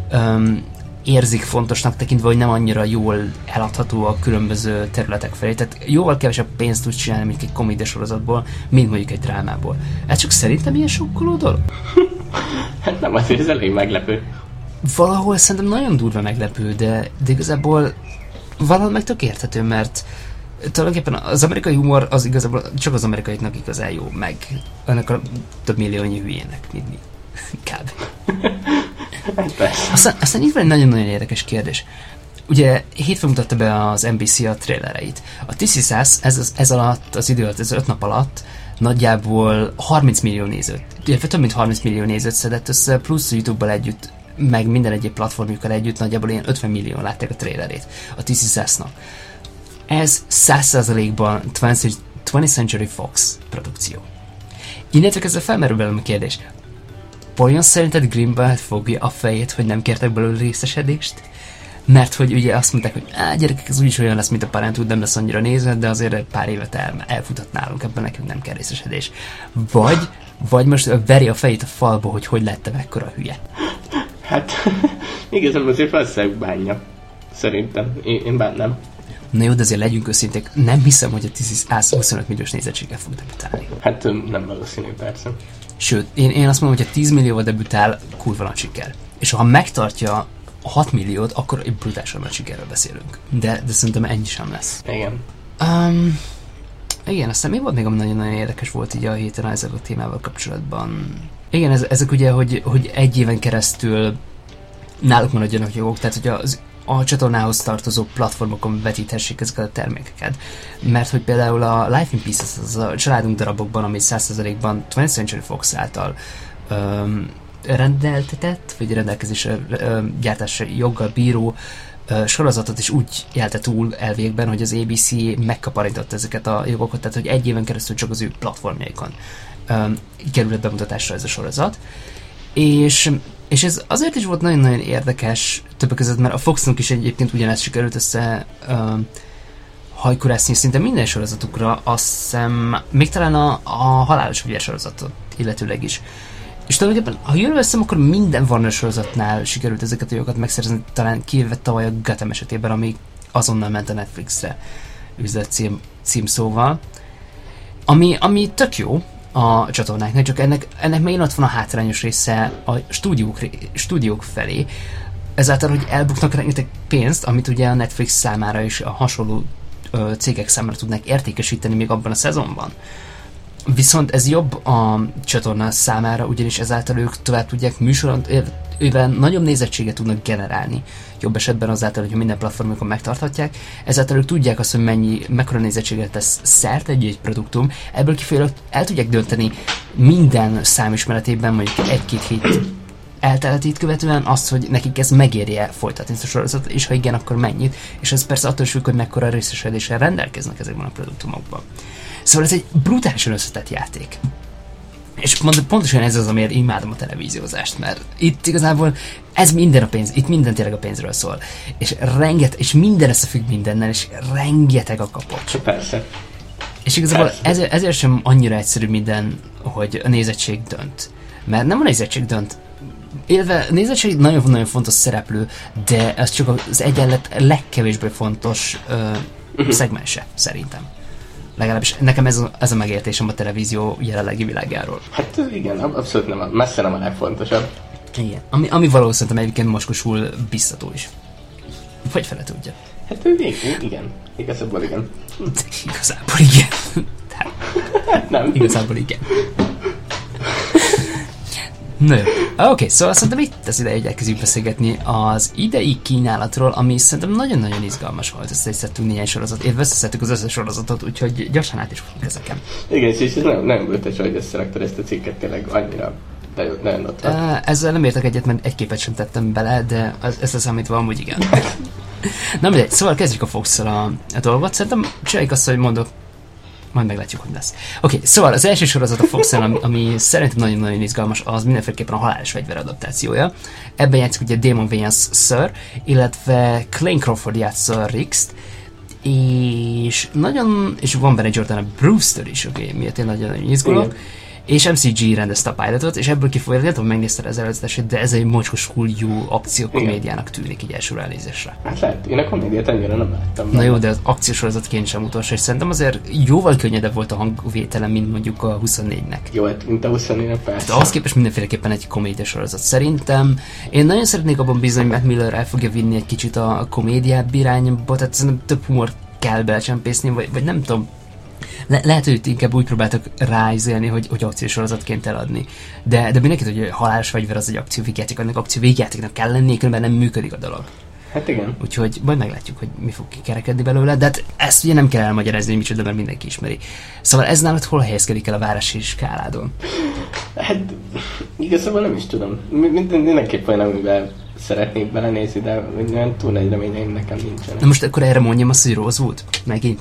érzik fontosnak tekintve, hogy nem annyira jól eladható a különböző területek felé. Tehát jóval kevesebb pénzt tudsz csinálni, mint egy komédia sorozatból, mint mondjuk egy drámából. Ez csak szerintem ilyen sokkoló dolog? Hát nem, azért ez elég meglepő. Valahol szerintem nagyon durva meglepő, de igazából valahol meg tök érthető, mert tulajdonképpen az amerikai humor az igazából csak az amerikaiknak igazán jó, meg ennek a több milliónyi hülyének, mint mi. Kb. Aztán itt van egy nagyon-nagyon érdekes kérdés. Ugye hétfőn mutatta be az NBC a trailereit. A This Is Us ez alatt, az idő alatt, ez 5 nap alatt nagyjából 30 millió nézőt, illetve több mint 30 millió nézőt szedett össze, plusz a YouTube-bal együtt, meg minden egyéb platformjukkal együtt nagyjából ilyen 50 millió látták a trailerét a This Is Us-nak. Ez 100%-ban 20th Century Fox produkció. Innentől kezdve felmerül belőlem a kérdés. Vajon szerinted Greenblatt fogja a fejét, hogy nem kértek belőle részesedést? Mert hogy ugye azt mondták, hogy gyerekek, ez úgyis olyan lesz, mint a Parenthood, nem lesz annyira nézve, de azért egy pár évet elfutott nálunk, ebben nekünk nem kell részesedés. Vagy most veri a fejét a falba, hogy lettem ekkora hülye. Hát, igazából azért valószínűleg bánja. Szerintem. Én bánnám. Na jó, de azért legyünk őszinték, nem hiszem, hogy a This Is Us 25 milliós nézettséggel fog debütálni. Hát nem valószínű, persze. Sőt, én azt mondom, hogy ha 10 millióval debütál, kurva nagy siker. És ha megtartja a 6 milliót, akkor egy brutálisan nagy sikerről beszélünk. De szerintem ennyi sem lesz. Igen. Igen, aztán mi volt még, ami nagyon-nagyon érdekes volt így a héten ezzel a témával kapcsolatban? Igen, ezek ugye, hogy egy éven keresztül náluk maradjanak jogok, tehát hogy a csatornához tartozó platformokon vetíthessék ezeket a termékeket. Mert hogy például a Life in Pieces, az a családunk darabokban, ami 100%-ban 20th Century Fox által rendeltetett, vagy rendelkezésre gyártási joggal bíró sorozatot is úgy élte túl elvégben, hogy az ABC megkaparította ezeket a jogokat, tehát hogy egy éven keresztül csak az ő platformjaikon került bemutatásra ez a sorozat. És ez azért is volt nagyon-nagyon érdekes többek között, mert a Foxnak is egyébként ugyanezt sikerült össze hajkurászni szinte minden sorozatukra, azt hiszem, még talán a Halálos Fegyver sorozatot illetőleg is. És tulajdonképpen, ha jól veszem, akkor minden Warner sorozatnál sikerült ezeket a jogokat megszerzni, talán kivéve tavaly a Gotham esetében, ami azonnal ment a Netflixre üzlet címszóval. Ami tök jó a csatornáknak, csak ennek megint ott van a hátrányos része a stúdiók felé, ezáltal, hogy elbuknak rengeteg pénzt, amit ugye a Netflix számára és a hasonló cégek számára tudnak értékesíteni még abban a szezonban. Viszont ez jobb a csatorna számára, ugyanis ezáltal ők tovább tudják műsoron, nagyobb nézettséget tudnak generálni. Jobb esetben azáltal, hogy minden platformokon megtarthatják, ezáltal ők tudják azt, hogy mekkora nézettséget tesz szert egy produktum, ebből kifejezőleg el tudják dönteni minden számismeretében, mondjuk egy-két hét elteletét követően azt, hogy nekik ez megérje folytatni ezt a sorozatot, és ha igen, akkor mennyit, és ez persze attól függ, hogy mekkora részesedéssel rendelkeznek ezekben a produktumokban. Szóval ez egy brutálisan összetett játék. És pontosan ez az, amiért imádom a televíziózást, mert itt igazából ez minden a pénz, itt minden tényleg a pénzről szól. És minden összefügg mindennel, és rengeteg a kapocs. Persze. És igazából ezért sem annyira egyszerű minden, hogy a nézettség dönt. Mert nem a nézettség dönt, illetve a nézettség nagyon-nagyon fontos szereplő, de ez csak az egyenlet legkevésbé fontos szegmense, szerintem. Legalábbis nekem ez a megértésem a televízió jelenlegi világáról. Hát igen, abszolút messze nem a legfontosabb. Igen. Ami valószínűleg szerintem egyébként moskosul biztató is. Vagy fele tudja. Hát igen. Igazából igen. Igazából igen. Nem. Igazából igen. Na jó. Oké, szóval szerintem itt az ideje, hogy elkezdjük beszélgetni az idei kínálatról, ami szerintem nagyon-nagyon izgalmas volt. Összeszedtünk néhány sorozatot, én összeszedtük az összes sorozatot, úgyhogy gyorsan át is fogunk ezeken. Igen, és ez nem volt, hogy összeraktad ezt a cikket tényleg annyira, de nagyon ott van. Ezzel nem értek egyet, mert egy képet sem tettem bele, de ezt számítva amúgy igen. Na mindegy, szóval kezdjük a Fox-szal a dolgot. Szerintem csináljuk azt, hogy mondok, majd meglátjuk, hogy lesz. Oké, szóval az első sorozat a Fox-en, ami szerintem nagyon-nagyon izgalmas, az mindenféleképpen a Halálos Fegyver adaptációja. Ebben játszik ugye Damon Wayans Sir, illetve Clayne Crawford játsza Rixt, és van benne Jordan Brewster is, miért én nagyon-nagyon izgulok. És MCG rendezte a pilotot, és ebből kifolyólag, nem tudom, megnézted az előzetesét, de ez egy mocskosul jó akciókomédiának tűnik így első ránézésre. Hát lehet, én a komédiát annyira nem láttam. Na jó, de az akciósorozatként sem utolsó, és szerintem azért jóval könnyedebb volt a hangvételem, mint mondjuk a 24-nek. Jó, hát mint a 24-nek persze. De ahhoz képest mindenféleképpen egy komédiasorozat. Szerintem én nagyon szeretnék abban bízni, hogy Matt Miller el fogja vinni egy kicsit a komédiább irányba, tehát szerintem több humor kell belecsempészni, vagy nem tudom. Lehet, hogy inkább úgy próbáltak ráizélni, hogy akciósorozatként eladni. De mindenkit, hogy Halálos Fegyver az egy akcióvégjáték, annak akcióvégjátéknak kell lenni, különben nem működik a dolog. Hát igen. Úgyhogy majd meglátjuk, hogy mi fog kikerekedni belőle, de hát ezt ugye nem kell elmagyarázni, hogy micsoda, mert mindenki ismeri. Szóval ez nálad hol helyezkedik el a városi skáládon? Hát igazából nem is tudom. Mindenképpen olyan, amivel szeretnék belenézni, de olyan túl nagy reményeim nekem nincsenek. Na most akkor erre mondjam azt, hogy Rosewood? Megint?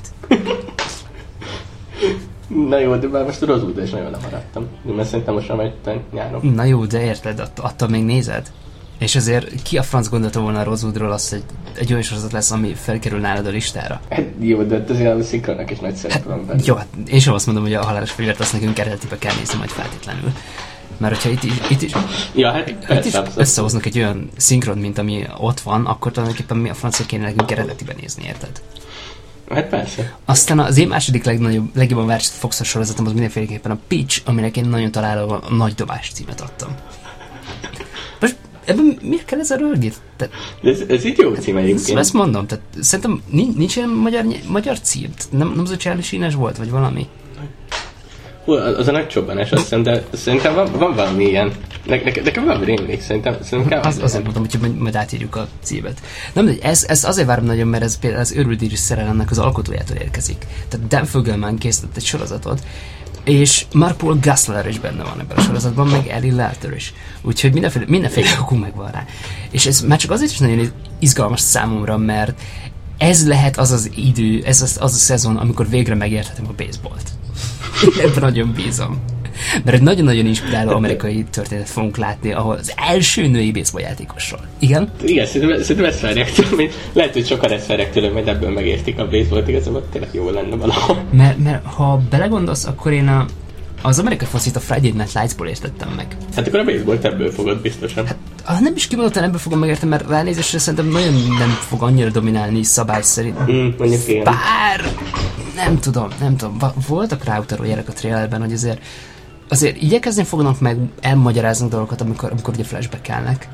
Na jó, de már most a Rosewood is nagyon lemaradtam. Mert szerintem most már megy nyáron. Na jó, de érted, attól még nézed? És azért ki a franc gondolta volna a Rosewoodról azt, hogy egy olyan sorozat lesz, ami felkerül nálad a listára? Hát jó, de azért a szinkronnak is nagy szerep van benne. Jó, hát én sem azt mondom, hogy a Halálos Fegyvert azt nekünk eredetibe kell nézni majd feltétlenül. Mert hogyha itt is, ja, hát itt is összehoznak egy olyan szinkron, mint ami ott van, akkor tulajdonképpen mi a francia kéne nekünk eredetiben nézni, érted? Hát persze. Aztán az én második legjobban várt Fox-os sorozatom az mindenféleképpen a Peach, aminek én nagyon találó a Nagy Dobás címet adtam. Most ebben miért kell ez a rölgét? Ez így jó cím egyébként. Ezt mondom, tehát szerintem nincs ilyen magyar cím? Nem az a Charlie Sheen-es volt, vagy valami? Hú, az a Nagy Csobbanás, azt hiszem, de szerintem van valami ilyen. Nekem valami rémlik, szerintem kell. Azért mondom, hogy majd átírjuk a címet. Nem, de ez azért várom nagyon, mert ez például az Őrült szerelemnek az alkotójától érkezik. Tehát Dan Fogelman készített egy sorozatot, és Mark Paul Gosselaar is benne van ebben a sorozatban, meg Ellie Lauter is. Úgyhogy mindenféle okunk megvan rá. És ez már csak azért is nagyon izgalmas számomra, mert ez lehet az idő, ez az a szezon, amikor végre megérthetem a baseballt. Én ebben nagyon bízom. Mert egy nagyon-nagyon inspiráló amerikai történetet fogunk látni, ahol az első női baseball játékosról. Igen? Igen, szerintem ezt várják tőle. Lehet, hogy sokan ezt várják tőle, majd ebből megértik a baseballt, igazából tényleg jó lenne valahol. Mert ha belegondolsz, akkor én az amerikai focit a Friday Night Lights-ból értettem meg. Hát akkor a baseballt ebből fogod biztosan. Hát, nem is kimondottan ebből fogom megérteni, mert ránézésre szerintem nagyon nem fog annyira dominálni szabály szerint. Mondjuk igen. Bár nem tudom. Voltak ráutaló jelek a trailerben, hogy azért igyekezni fognak meg elmagyarázni dolgokat, amikor ugye flashbackelnek.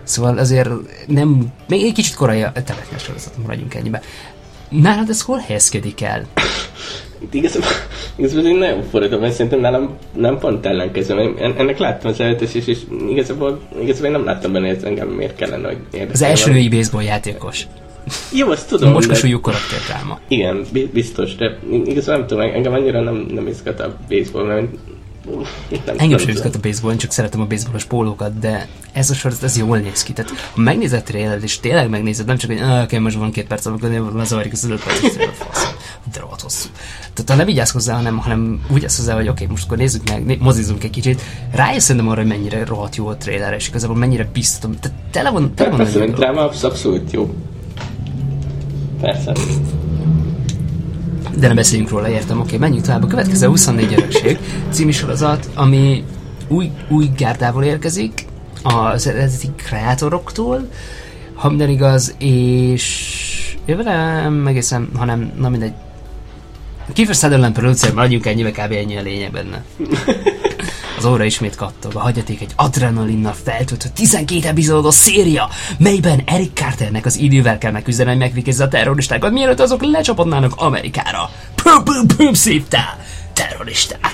Szóval azért nem, még egy kicsit korai a temetni a sorozaton, maradjunk ennyibe. Nálad ez hol helyezkedik el? Igazából én nagyon fordítom, mert szerintem nálam nem pont ellenkező. Ennek láttam az előtt és igazából én nem láttam benne, hogy engem miért kellene, hogy érdekeljem. Az első női baseball játékos. Jó, azt tudom. Mocskosúlyú karakterdráma. Igen, biztos, de igazából nem tudom, engem annyira nem izgat a baseball, mert engem sem izgat a baseball, én csak szeretem a baseballos pólókat, de ez a sorozat, ez jól néz ki. Tehát ha megnézed trailer és tényleg megnézed, nem csak, hogy oké, most van 2 perc, amikor az zavarik az 5 perc, de rohadt hosszú. Tehát ha nem vigyázz hozzá, hanem úgy állsz hozzá, hogy oké, most akkor nézzük meg, mozizunk egy kicsit, rájössz szerintem arra, hogy mennyire rohadt jó a trailer, és igazából mennyire biztatom. Tehát tele van persze, dráma abszolút jó. Persze. De ne beszéljünk róla, értem, oké, menjünk tovább. A következő 24 örökség című sorozat, ami új gárdával érkezik, az eredeti kreátoroktól, ha minden igaz, és nem egészen, hanem, na mindegy. Kiefer Sutherland producer, maradjunk ennyibe, kb. Ennyi a lényeg benne. Az óra ismét kattog, a hagyaték egy adrenalinnal feltöltött 12 epizódos széria, melyben Eric Carternek az idővel kell megküzdeni, hogy megvékézze a terroristákat, mielőtt azok lecsapodnának Amerikára. Pum, szívtál! Terroristák!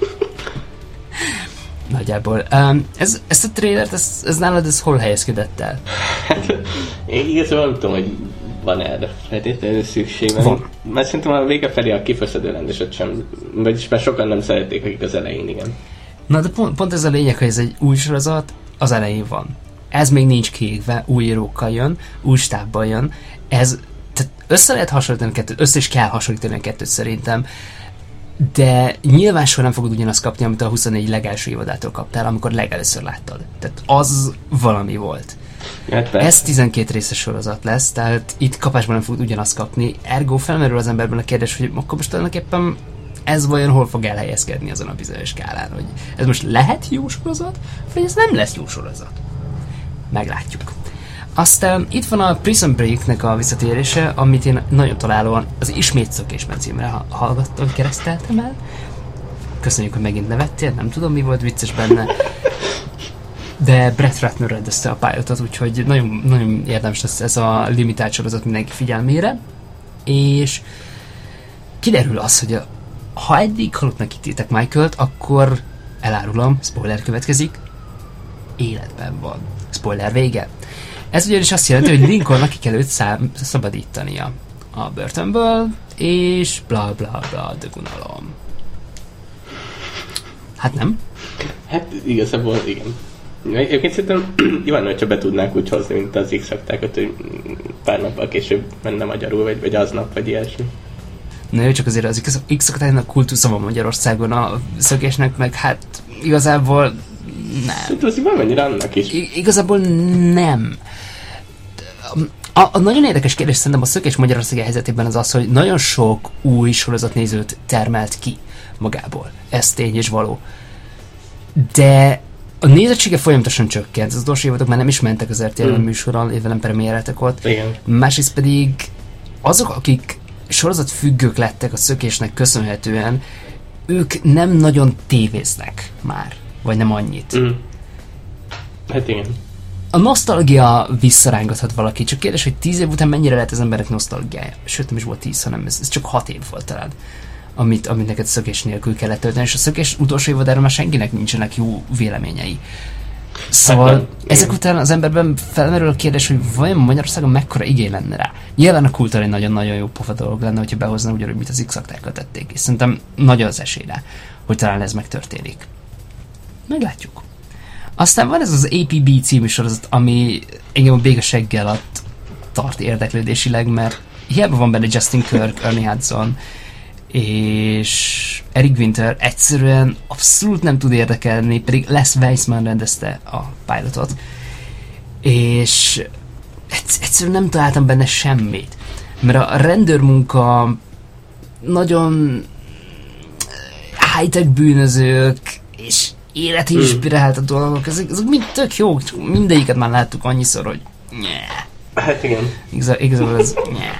Nagyjából. Ezt a trailert, ez nálad ez hol helyezkedett el? Én igazából nem tudom, hogy van erre feltétlenül szükség. Mert szerintem a vége felé a Kiefer Sutherland sem, vagyis már sokan nem szerették, akik az elején, igen. Na de pont ez a lényeg, hogy ez egy új sorozat, az elején van. Ez még nincs kiégve, új írókkal jön, új stábbal jön. Ez, tehát össze lehet hasonlítani a kettőt, össze is kell hasonlítani a kettőt szerintem, de nyilván soha nem fogod ugyanazt kapni, amit a 24 legelső évadától kaptál, amikor legelőször láttad. Tehát az valami volt. Ez 12 részes sorozat lesz, tehát itt kapásban nem fogod ugyanazt kapni, ergo felmerül az emberben a kérdés, hogy akkor most tulajdonképpen ez vajon hol fog elhelyezkedni azon a bizonyos skálán, hogy ez most lehet jó sorozat, vagy ez nem lesz jó sorozat. Meglátjuk. Aztán itt van a Prison Break-nek a visszatérése, amit én nagyon találóan az Ismét Szökésben címre hallgattam, kereszteltem el. Köszönjük, hogy megint nevettél, nem tudom, mi volt vicces benne. De Brett Ratner rendezte a pilotot, úgyhogy nagyon, nagyon érdemes lesz ez a limitált sorozat mindenki figyelmére. És kiderül az, hogy ha eddig halottnak ítéltek Michaelt, akkor elárulom, spoiler következik, életben van. Spoiler vége. Ez ugyanis azt jelenti, hogy Lincolnnak ki kell őt szabadítania a börtönből, és bla bla bla, dögunalom. Hát nem? Hát igazából igen. Egyébként szerintem jó lenne, hogyha be tudnánk úgy hozni, mint az X-aktákat, hogy pár nappal később menne magyarul, vagy aznap, vagy ilyesmi. Na jó, csak azért az X-aktáknak kultusza van Magyarországon, a szökésnek meg hát igazából nem. Szerintem azért van mennyire annak is. Igazából nem. A nagyon érdekes kérdés szerintem a szökés Magyarországi helyzetében az, hogy nagyon sok új sorozatnézőt termelt ki magából. Ez tény és való. De a nézettsége folyamatosan csökkent. Az utolsó évadok már nem is mentek az RTL műsorral, évvel premiéreltek ott. Igen. Másrészt pedig azok, akik sorozatfüggők lettek a szökésnek köszönhetően, ők nem nagyon tévéznek már. Vagy nem annyit. Hát igen. A nosztalgia visszarángathat valaki, csak kérdés, hogy 10 év után mennyire lehet az emberek nosztalgiája. Sőt, nem is volt 10, hanem ez csak 6 év volt talán, amit neked szökés nélkül kellett tölteni, és a szökés utolsó évadára már senkinek nincsenek jó véleményei. Szóval ezek után az emberben felmerül a kérdés, hogy vajon Magyarországon mekkora igény lenne rá. Nyilván a kultúra egy nagyon-nagyon jó pofa dolog lenne, hogyha behozna ugyanúgy, mint az X-aktákat tették, és szerintem nagy az esély rá, hogy talán ez megtörténik. Meglátjuk. Aztán van ez az APB című sorozat, ami engem a béga segg alatt tart érdeklődésileg, mert hiába van benne Justin Kirk, Ernie Hudson és Eric Winter, egyszerűen abszolút nem tud érdekelni, pedig Les Weissman rendezte a pilotot, és egyszerűen nem találtam benne semmit, mert a rendőrmunka nagyon high-tech bűnözők, és életinspirálta dolgok, ezek mind tök jó, csak mindegyiket már láttuk annyiszor, hogy Hát igen. Igazából ez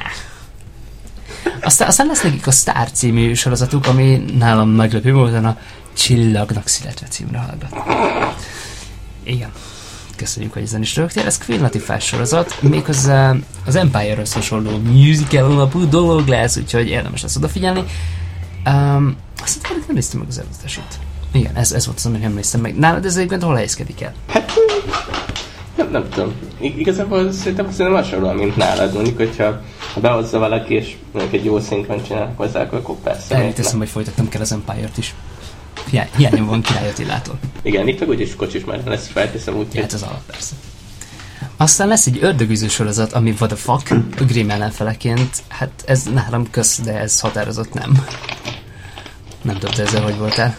Aztán lesz nekik a Star című sorozatuk, ami nálam meglepő módon a Csillagnak születve címre hallgat. Igen. Köszönjük, hogy ezen is rögtél. Ez Queen Latifah sorozat, méghozzá az Empire-hoz hasonló musical alapú dolog lesz, úgyhogy érdemes lesz odafigyelni. Azt nem néztem meg az előzetesét. Igen, ez volt az, amit nem néztem meg. Nálad ez egyébként hol helyezkedik el? Hát, nem tudom. Igazából szerintem hasonlóan, mint nálad. Mondjuk, hogyha behozza valaki, és mondjuk egy jó szinkron csinálnak hozzá, akkor persze. Elíteszem, hogy folytatnom kell az Empire-t is. Hiányom van Király Attilától. Igen, itt meg úgyis kocsis már lesz, felteszem úgy. Hát az alap, persze. Aztán lesz egy ördögűző sorozat, ami what the fuck, a Grimm ellenfeleként. Hát ez nálam kösz, de ez határozott nem. Nem tudom, te ezzel hogy voltál?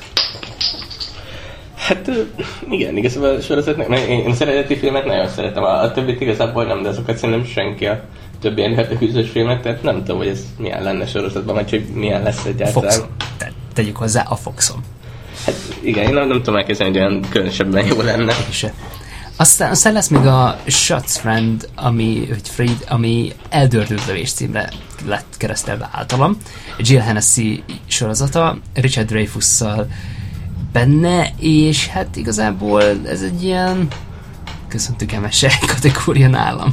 Hát igen, igazából a sorozat, én az eredeti filmet nagyon szeretem, a többit igazából nem, de azokat szerintem senki a többi ilyen ördögűzős filmet, tehát nem tudom, hogy ez milyen lenne sorozatban, vagy hogy milyen lesz egyáltalán. Foxon. Tegyük hozzá a Foxon. Hát igen, én nem tudom elkezdeni, hogy olyan különösebben jó lenne. Aztán lesz még a Shots Friend, ami Eldördült lövés címre lett keresztelve általam. Jill Hennessy sorozata, Richard Dreyfusszal benne, és hát igazából ez egy ilyen köszöntük emese kategória nálam.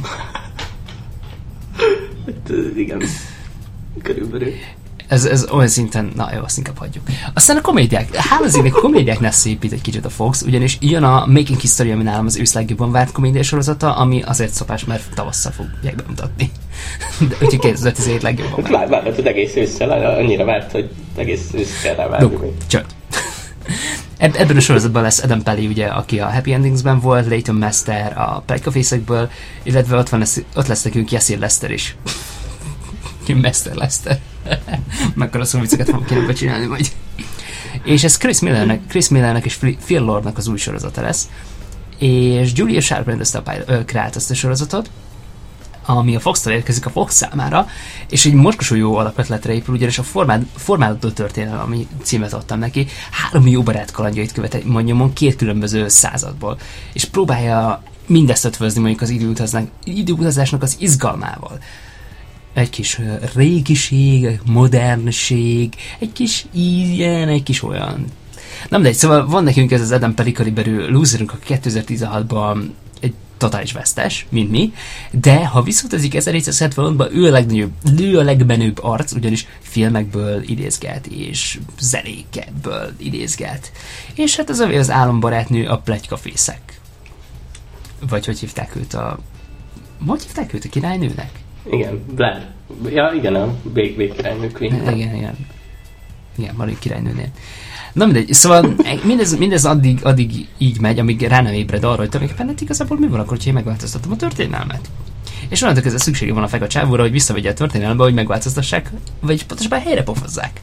Hát, igen, körülbelül. Ez olyan szinten, na jó, azt inkább hagyjuk. Aztán a komédiák. Hálazének a komédiáknál szépít egy kicsit a Fox, ugyanis jön a Making History, ami nálam az ősz legjobban várt komédia sorozata, ami azért szopás, mert tavasszal fogják bemutatni. De úgyhogy 2017 legjobban várt. Várhatod egész ősszel, annyira várt, hogy egész ősz kell rá várni. Csönd. Ebben a sorozatban lesz Adam Pally, ugye, aki a Happy Endingsben volt, Leighton Meester a Plekkafészekből, illetve ott lesz nekünk Yassir Lester is. Mester Lester. Mekkora szóvicceket fogok kéne becsinálni majd. És ez Chris Millernek és Phil Lordnak az új sorozata lesz. És Julia Sharp rendezte kreált ezt a sorozatot, ami a Fox-tól érkezik a Fox számára, és egy morkosó jó alapötletre épül, ugyanis a formálódó történelem, ami címet adtam neki, 3 jó barát kalandjait követ mondjam 2 különböző századból, és próbálja mindezt ötvözni mondjuk az időutazásnak az izgalmával. Egy kis régiség, modernség, egy kis ilyen, egy kis olyan. Nem, de szóval van nekünk ez az Adam Pally kaliberű loserünk, aki 2016-ban egy totális vesztes, mint mi, de ha visszautazik 1776-ban, ő a legmenőbb arc, ugyanis filmekből idézget, és zenékből idézget. És hát ez az álombarátnő a pletykafészek. Vagy hogy hívták őt Hogy hívták őt a királynőnek? Igen, Blair. Ja, igen, a végkirálynő Queen. Igen, Marie királynőnél. Na mindegy, szóval mindez addig így megy, amíg rá nem ébred arra, hogy tulajdonképpen hát igazából mi van akkor, hogyha én megváltoztatom a történelmet. És onnantól kezdve szüksége van a feka csávóra, hogy visszavegye a történelembe, hogy megváltoztassák, vagy pontosabban helyre pofozzák.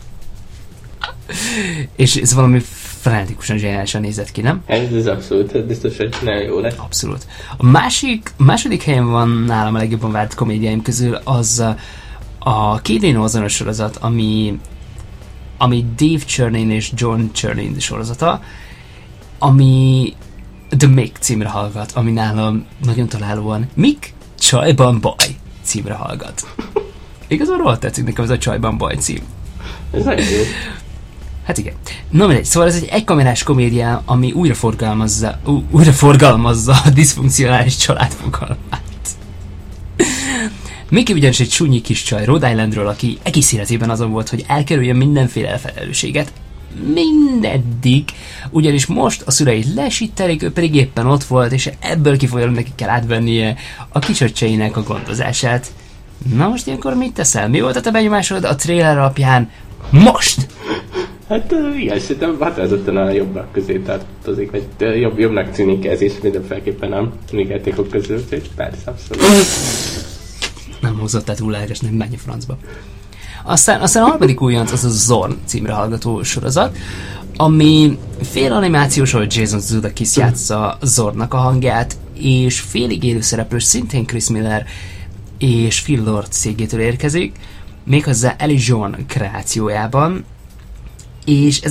És ez valami frenetikusan zseniálisan nézett ki, nem? Ez abszolút, biztos, hogy nagyon jó lett. Abszolút. A második helyen van nálam a legjobban várt komédiáim közül az a két Dino azonos sorozat, ami Dave Cherney és John Cherney sorozata, ami The Mick címre hallgat, ami nálam nagyon találóan Mick Csajban Baj címre hallgat. Igazán rohadt tetszik nekem ez a Csajban Baj cím. Ez nagyon jó. Hát igen. Na mindegy, szóval ez egy egykamerás komédia, ami újra forgalmazza a diszfunkcionális család fogalmát. Mickey ugyanis egy súnyi kis csaj Rhode Islandről, aki egész életében azon volt, hogy elkerüljön mindenféle felelősséget. Mindeddig, ugyanis most a szüleit lesittelik, ő pedig éppen ott volt, és ebből kifolyólag neki kell átvennie a kisöccseinek a gondozását. Na most ilyenkor mit teszel? Mi volt a te benyomásod a trailer alapján most? Hát igen, szerintem határozottan a jobbak közé tartozik, vagy jobbnak tűnik ez is, mindenféleképpen a játékok közül, úgyhogy persze, abszolút. Nem hozott túl lelkes, nem menj a francba. Aztán a harmadik újonc az a Zorn címre hallgató sorozat, ami fél animációs, ahogy Jason Sudeikis játsza Zornnak a hangját, és félig élő szereplős, szintén Chris Miller és Phil Lord cégétől érkezik, méghozzá Ellie John kreációjában, és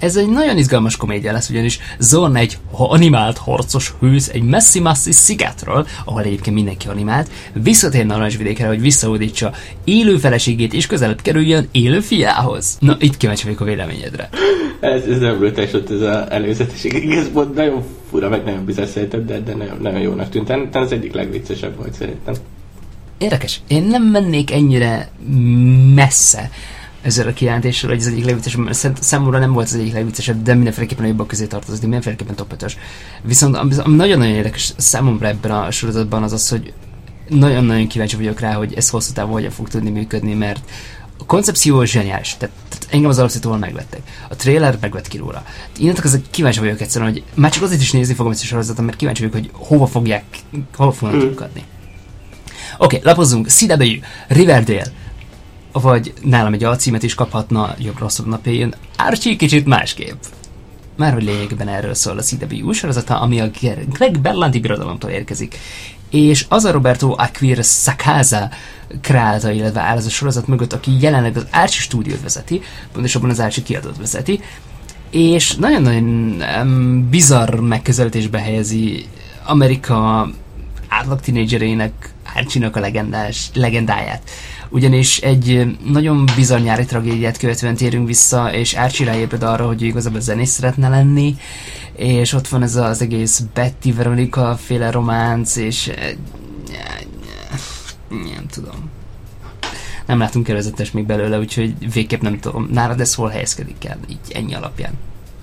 Ez egy nagyon izgalmas komédia lesz, ugyanis Zorn egy animált harcos hős egy messzi-masszi szigetről, ahol egyébként mindenki animált, visszatérne a Narancsvidékre, hogy visszahódítsa élő feleségét, és közelebb kerüljön élő fiához. Na, itt kíváncsi vagyok a véleményedre. Ez nem brutális volt ez az előzetesség. Igazából nagyon fura, meg nagyon bizony szerintem, de nagyon jónak tűnt. Talán az egyik legviccesebb volt szerintem. Érdekes. Én nem mennék ennyire messze ezzel a kijelentéssel, hogy az egyik legviccesebb, számomra nem volt az egyik legviccesebb, de mindenféleképpen a jobbak közé tartozik, de mindenféleképpen top 5-ös. Viszont ami nagyon-nagyon érdekes számomra ebben a sorozatban az, hogy nagyon-nagyon kíváncsi vagyok rá, hogy ez hosszú távon hogyan fog tudni működni, mert a koncepció zseniális, tehát engem az alapszítól megvettek. A trailer megvett kilóra. Innentől azért kíváncsi vagyok egyszerűen, hogy már csak azért is nézni fogom ezt a sorozatot, mert kíváncsi vagyok, hogy hova fognak lyukadni. Oké, lapozzunk. CW, Riverdale. Vagy nálam egy alcímet is kaphatna jobb-rosszabb napján. Archie kicsit másképp. Márhogy lényegében erről szól a CW sorozata, ami a Greg Berlanti birodalomtól érkezik. És az a Roberto Aguirre Sacasa kreálta, illetve áll az a sorozat mögött, aki jelenleg az Archie stúdiót vezeti, pontosabban az Archie kiadót vezeti, és nagyon-nagyon bizarr megközelítésbe helyezi Amerika átlag tínédzserének, Archie-nak a legendáját. Ugyanis egy nagyon bizarr nyári tragédiát követően térünk vissza, és Archie ráébred arra, hogy ő igazából zenész szeretne lenni, és ott van ez az egész Betty Veronica féle románc, és nem tudom. Nem látunk előzetes még belőle, úgyhogy végképp nem tudom. Nálad ez hol helyezkedik el, így ennyi alapján?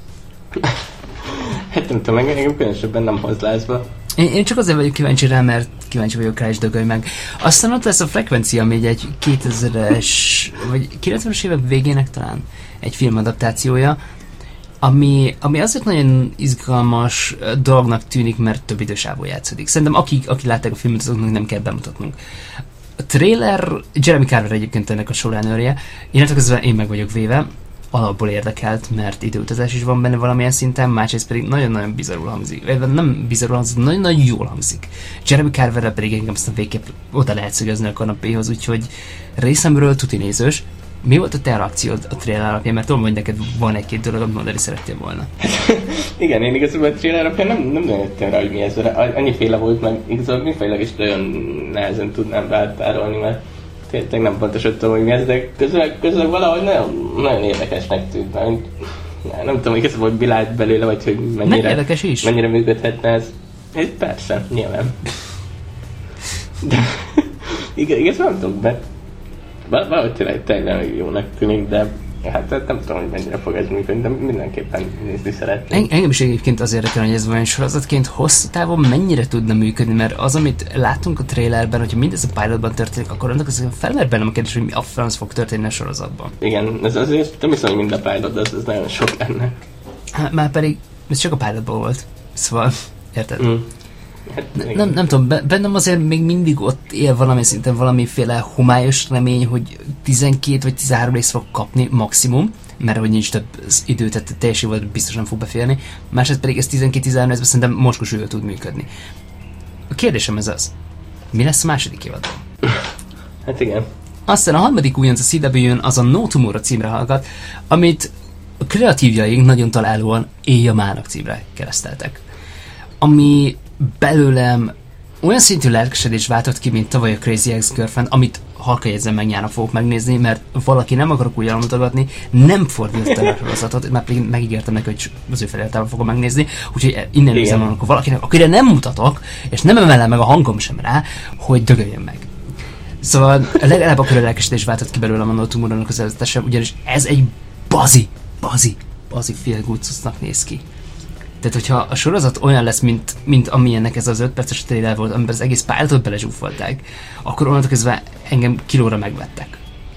Hát nem tudom, engem különösebben nem hoz lázba. Én csak azért vagyok kíváncsi rá, mert kíváncsi vagyok rá, és dögölj meg. Aztán ott lesz a Frekvencia, ami egy 2000-es, vagy 90-es évek végének talán egy filmadaptációja, ami azért nagyon izgalmas dolognak tűnik, mert több idősávon játszódik. Szerintem akik látták a filmet, azoknak nem kell bemutatnunk. A trailer, Jeremy Carver egyébként ennek a showrunnerje, én meg vagyok véve, alapból érdekelt, mert időutazás is van benne valamilyen szinten, másrészt pedig nagyon-nagyon bizarrul hangzik. Nem bizarrul hangzik, nagyon-nagyon jól hangzik. Jeremy Carverrel pedig engem aztán végképp oda lehet szögezni a kanapéhoz, úgyhogy részemről tuti nézős. Mi volt a te reakciód a trailer alapján? Mert tudom, hogy neked van egy-két dolog, amit mondani szerettél volna. Igen, én igazából a trailer alapján nem nagyon jöttem rá, hogy mi ez. Annyiféle volt, meg igazából mifejleg is nagyon nehezen tudnám beátárolni, mert tényleg nem pontosodtam, hogy mi ez, de közben valahogy nagyon érdekesnek tűnt. Nem tudom, igazából, hogy bilállt belőle, vagy hogy mennyire működhetne ez. Persze, nyilván. De igazából nem tudom, mert valahogy tényleg jónak tűnik, de hát nem tudom, hogy mennyire fog ez működni, de mindenképpen nézni szeretném. Engem is egyébként az érdekel, hogy ez vajon sorozatként hosszú távon mennyire tudna működni, mert az, amit látunk a trailerben, hogyha mindez a pilotban történik, akkor annak azért felmer bennem a kérdés, hogy mi a franc fog történni a sorozatban. Igen, ez azért nem hiszem, hogy mind a pilot, de ez nagyon sok lenne. Hát már pedig ez csak a pilotban volt, szóval érted? Hát, nem tudom, bennem azért még mindig ott él valami szinten valamiféle homályos remény, hogy 12 vagy 13 részt fog kapni maximum, mert hogy nincs több idő, tehát teljes évad biztosan fog beférni. Másrészt pedig ez 12-13 részben szerintem mocskos tud működni. A kérdésem ez az, mi lesz a második évadban? Hát igen. Aztán a harmadik újonc a CW-n az a No Tomorrow címre hallgat, amit a kreatívjaink nagyon találóan Éjja Mának címre kereszteltek. Ami belőlem olyan szintű lelkesedés váltott ki, mint tavaly a Crazy Ex-Girlfriend, amit halka jegyzem meg nyáron fogok megnézni, mert valaki nem akarok újra mutogatni, nem fordította a sorozatot, mert pedig megígértem neki, hogy az ő felületával fogom megnézni, úgyhogy innen nézem annak valakinek, akire nem mutatok, és nem emelem meg a hangom sem rá, hogy dögöljön meg. Szóval legalább akkor a lelkesedés váltott ki belőlem a No Tomorrow-nak az előzetese, ugyanis ez egy bazi feel good cuccnak néz ki. Tehát, hogyha a sorozat olyan lesz, mint amilyennek ez az 5 perces trailer volt, amiben az egész pilotot belezsúfolták, akkor onnantól kezdve engem kilóra megvettek.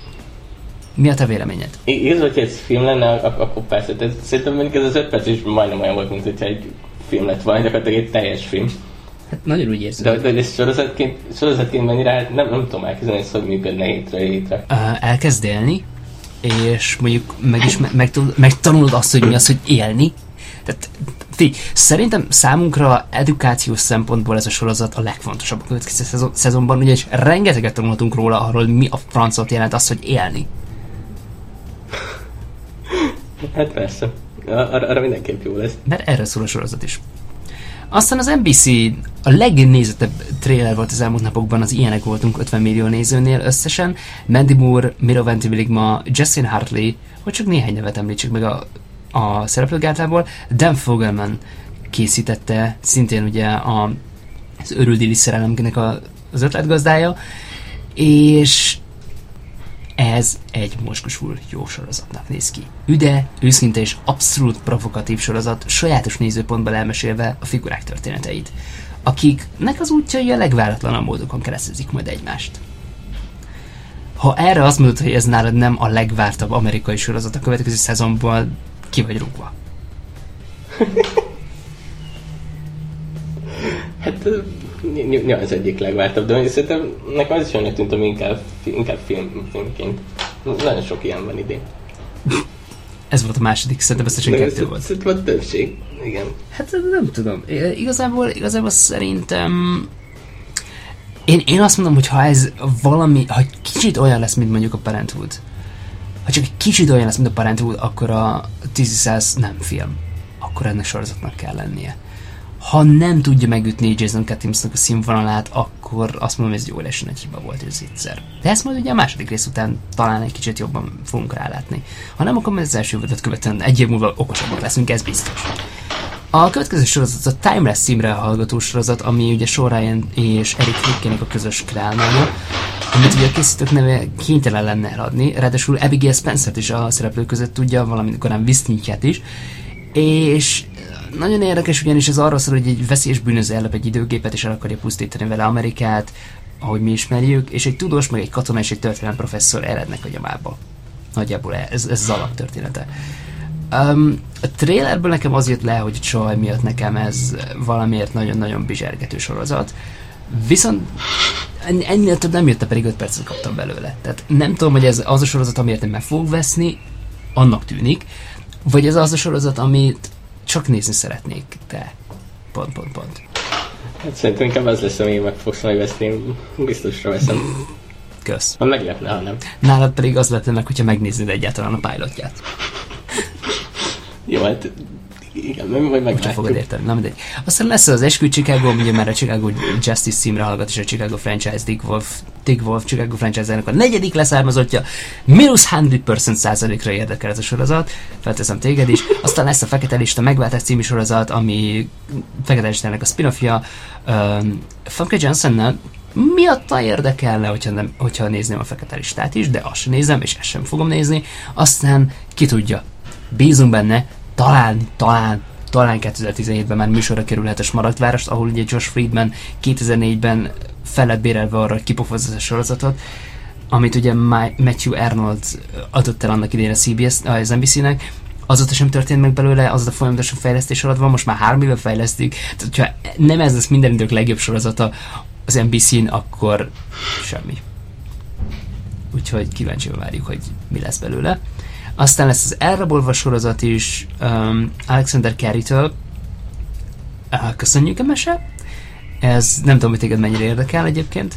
Mi a te véleményed? Igaz, hogyha ez film lenne, akkor persze. Szerintem mondjuk ez az 5 perc is majdnem olyan volt, mint hogyha egy film lett volna, gyakorlatilag egy teljes film. Hát nagyon úgy érzem. De ez sorozatként mennyire, hát nem tudom elkezdeni, hogy hogy működne hétre. Elkezd élni, és mondjuk megtanulod azt, hogy mi az, hogy élni. Tehát, szerintem számunkra edukációs szempontból ez a sorozat a legfontosabb a következő szezonban, ugyanis rengeteget tanulhatunk róla arról, mi a francot jelent az, hogy élni. Hát persze. Arra mindenképp jó lesz. Mert erre szól a sorozat is. Aztán az NBC a legnézettebb trailer volt az elmúlt napokban, az ilyenek voltunk 50 millió nézőnél összesen. Mandy Moore, Mira Ventimiglia, Justin Hartley, hogy csak néhány nevet említsük meg a szereplőgátlából. Dan Fogelman készítette, szintén ugye az Örüldili szerelemnek az ötletgazdája, és ez egy mozgosul jó sorozatnak néz ki. Üde, őszinte és abszolút provokatív sorozat, sajátos nézőpontból elmesélve a figurák történeteit, akiknek az útjai a legváratlanabb módokon keresztezik majd egymást. Ha erre azt mondod, hogy ez nálad nem a legvártabb amerikai sorozat a következő szezonból, ki vagy rúgva? Hát nyilván az egyik legváltabb, de szerintem nekem az is olyan tűnt, ami inkább filmként. Nagyon sok ilyen van idén. Ez volt a második, szerintem összesen 2 volt. Szerintem a többség, igen. Hát nem tudom. Igazából szerintem... Én azt mondom, hogy ha ez valami, ha kicsit olyan lesz, mint mondjuk a Parenthood, ha csak egy kicsit olyan lesz, mint a Parenthood, akkor a This Is Us nem film. Akkor ennek sorozatnak kell lennie. Ha nem tudja megütni Jason Katinsnak a színvonalát, akkor azt mondom, hogy ez egy óriási nagy hiba volt ez egyszer. De ezt majd ugye a második rész után talán egy kicsit jobban fogunk rálátni. Ha nem, akkor az első évadat követően egy év múlva okosabbak leszünk, ez biztos. A következő sorozat a Timeless címre hallgató sorozat, ami ugye Sean Ryan és Eric Rickének a közös kreálmánya, amit ugye a készítők neve kénytelen lenne eladni, ráadásul Abigail Spencer-t is a szereplők között tudja, valamint korán Wisniewt is, és nagyon érdekes, ugyanis ez arról szól, hogy egy veszélyes bűnöző ellep egy időgépet, és el akarja pusztítani vele Amerikát, ahogy mi ismerjük, és egy tudós, meg egy katona és egy történelem professzor erednek a nyomába. Nagyjából ez az alaptörténete. A trailerből nekem az jött le, hogy csaj miatt nekem ez valamiért nagyon-nagyon bizsergető sorozat. Viszont ennél több nem jött, pedig 5 percet kaptam belőle. Tehát nem tudom, hogy ez az a sorozat, amiért én meg fogok veszni, annak tűnik, vagy ez az a sorozat, amit csak nézni szeretnék, de pont. Hát szerintem inkább az lesz, ami meg fogsz majd veszni, én biztosra veszem. Kösz. Ha meglepne, ha nem. Nálad pedig az lett meg, hogyha megnéznéd egyáltalán a pilotját. Jó, hát igen, majd meglátjuk. Most fogod érteni, na mindegy. Aztán lesz az Eskü Chicago, ugye már a Chicago Justice címre hallgat, és a Chicago franchise Dick Wolf Chicago franchise-ának a 4. leszármazottja, mínusz 100% érdekel ez a sorozat, felteszem téged is. Aztán lesz a Fekete Lista megváltás című sorozat, ami Fekete Listának a spin-offja, Famke Janssennel. Miatta érdekelne, hogyha nézném a Fekete Listát is, de azt sem nézem, és ezt sem fogom nézni. Aztán ki tudja, bízunk benne, talán 2017-ben már műsorra kerülhet a Smaragdvárost, ahol ugye Josh Friedman 2004-ben fel lett bérelve arra, hogy kipofozza a sorozatot, amit ugye Matthew Arnold adott el annak idején a CBS, az NBC-nek. Azóta sem történt meg belőle, azóta folyamatosan fejlesztés alatt van, most már 3 éve fejlesztik, tehát hogyha nem ez lesz minden idők legjobb sorozata az NBC-n, akkor semmi. Úgyhogy kíváncsian várjuk, hogy mi lesz belőle. Aztán lesz az elrabolva sorozat is, Alexander Carey-től. Köszönjük a mese. Ez nem tudom, hogy téged mennyire érdekel egyébként.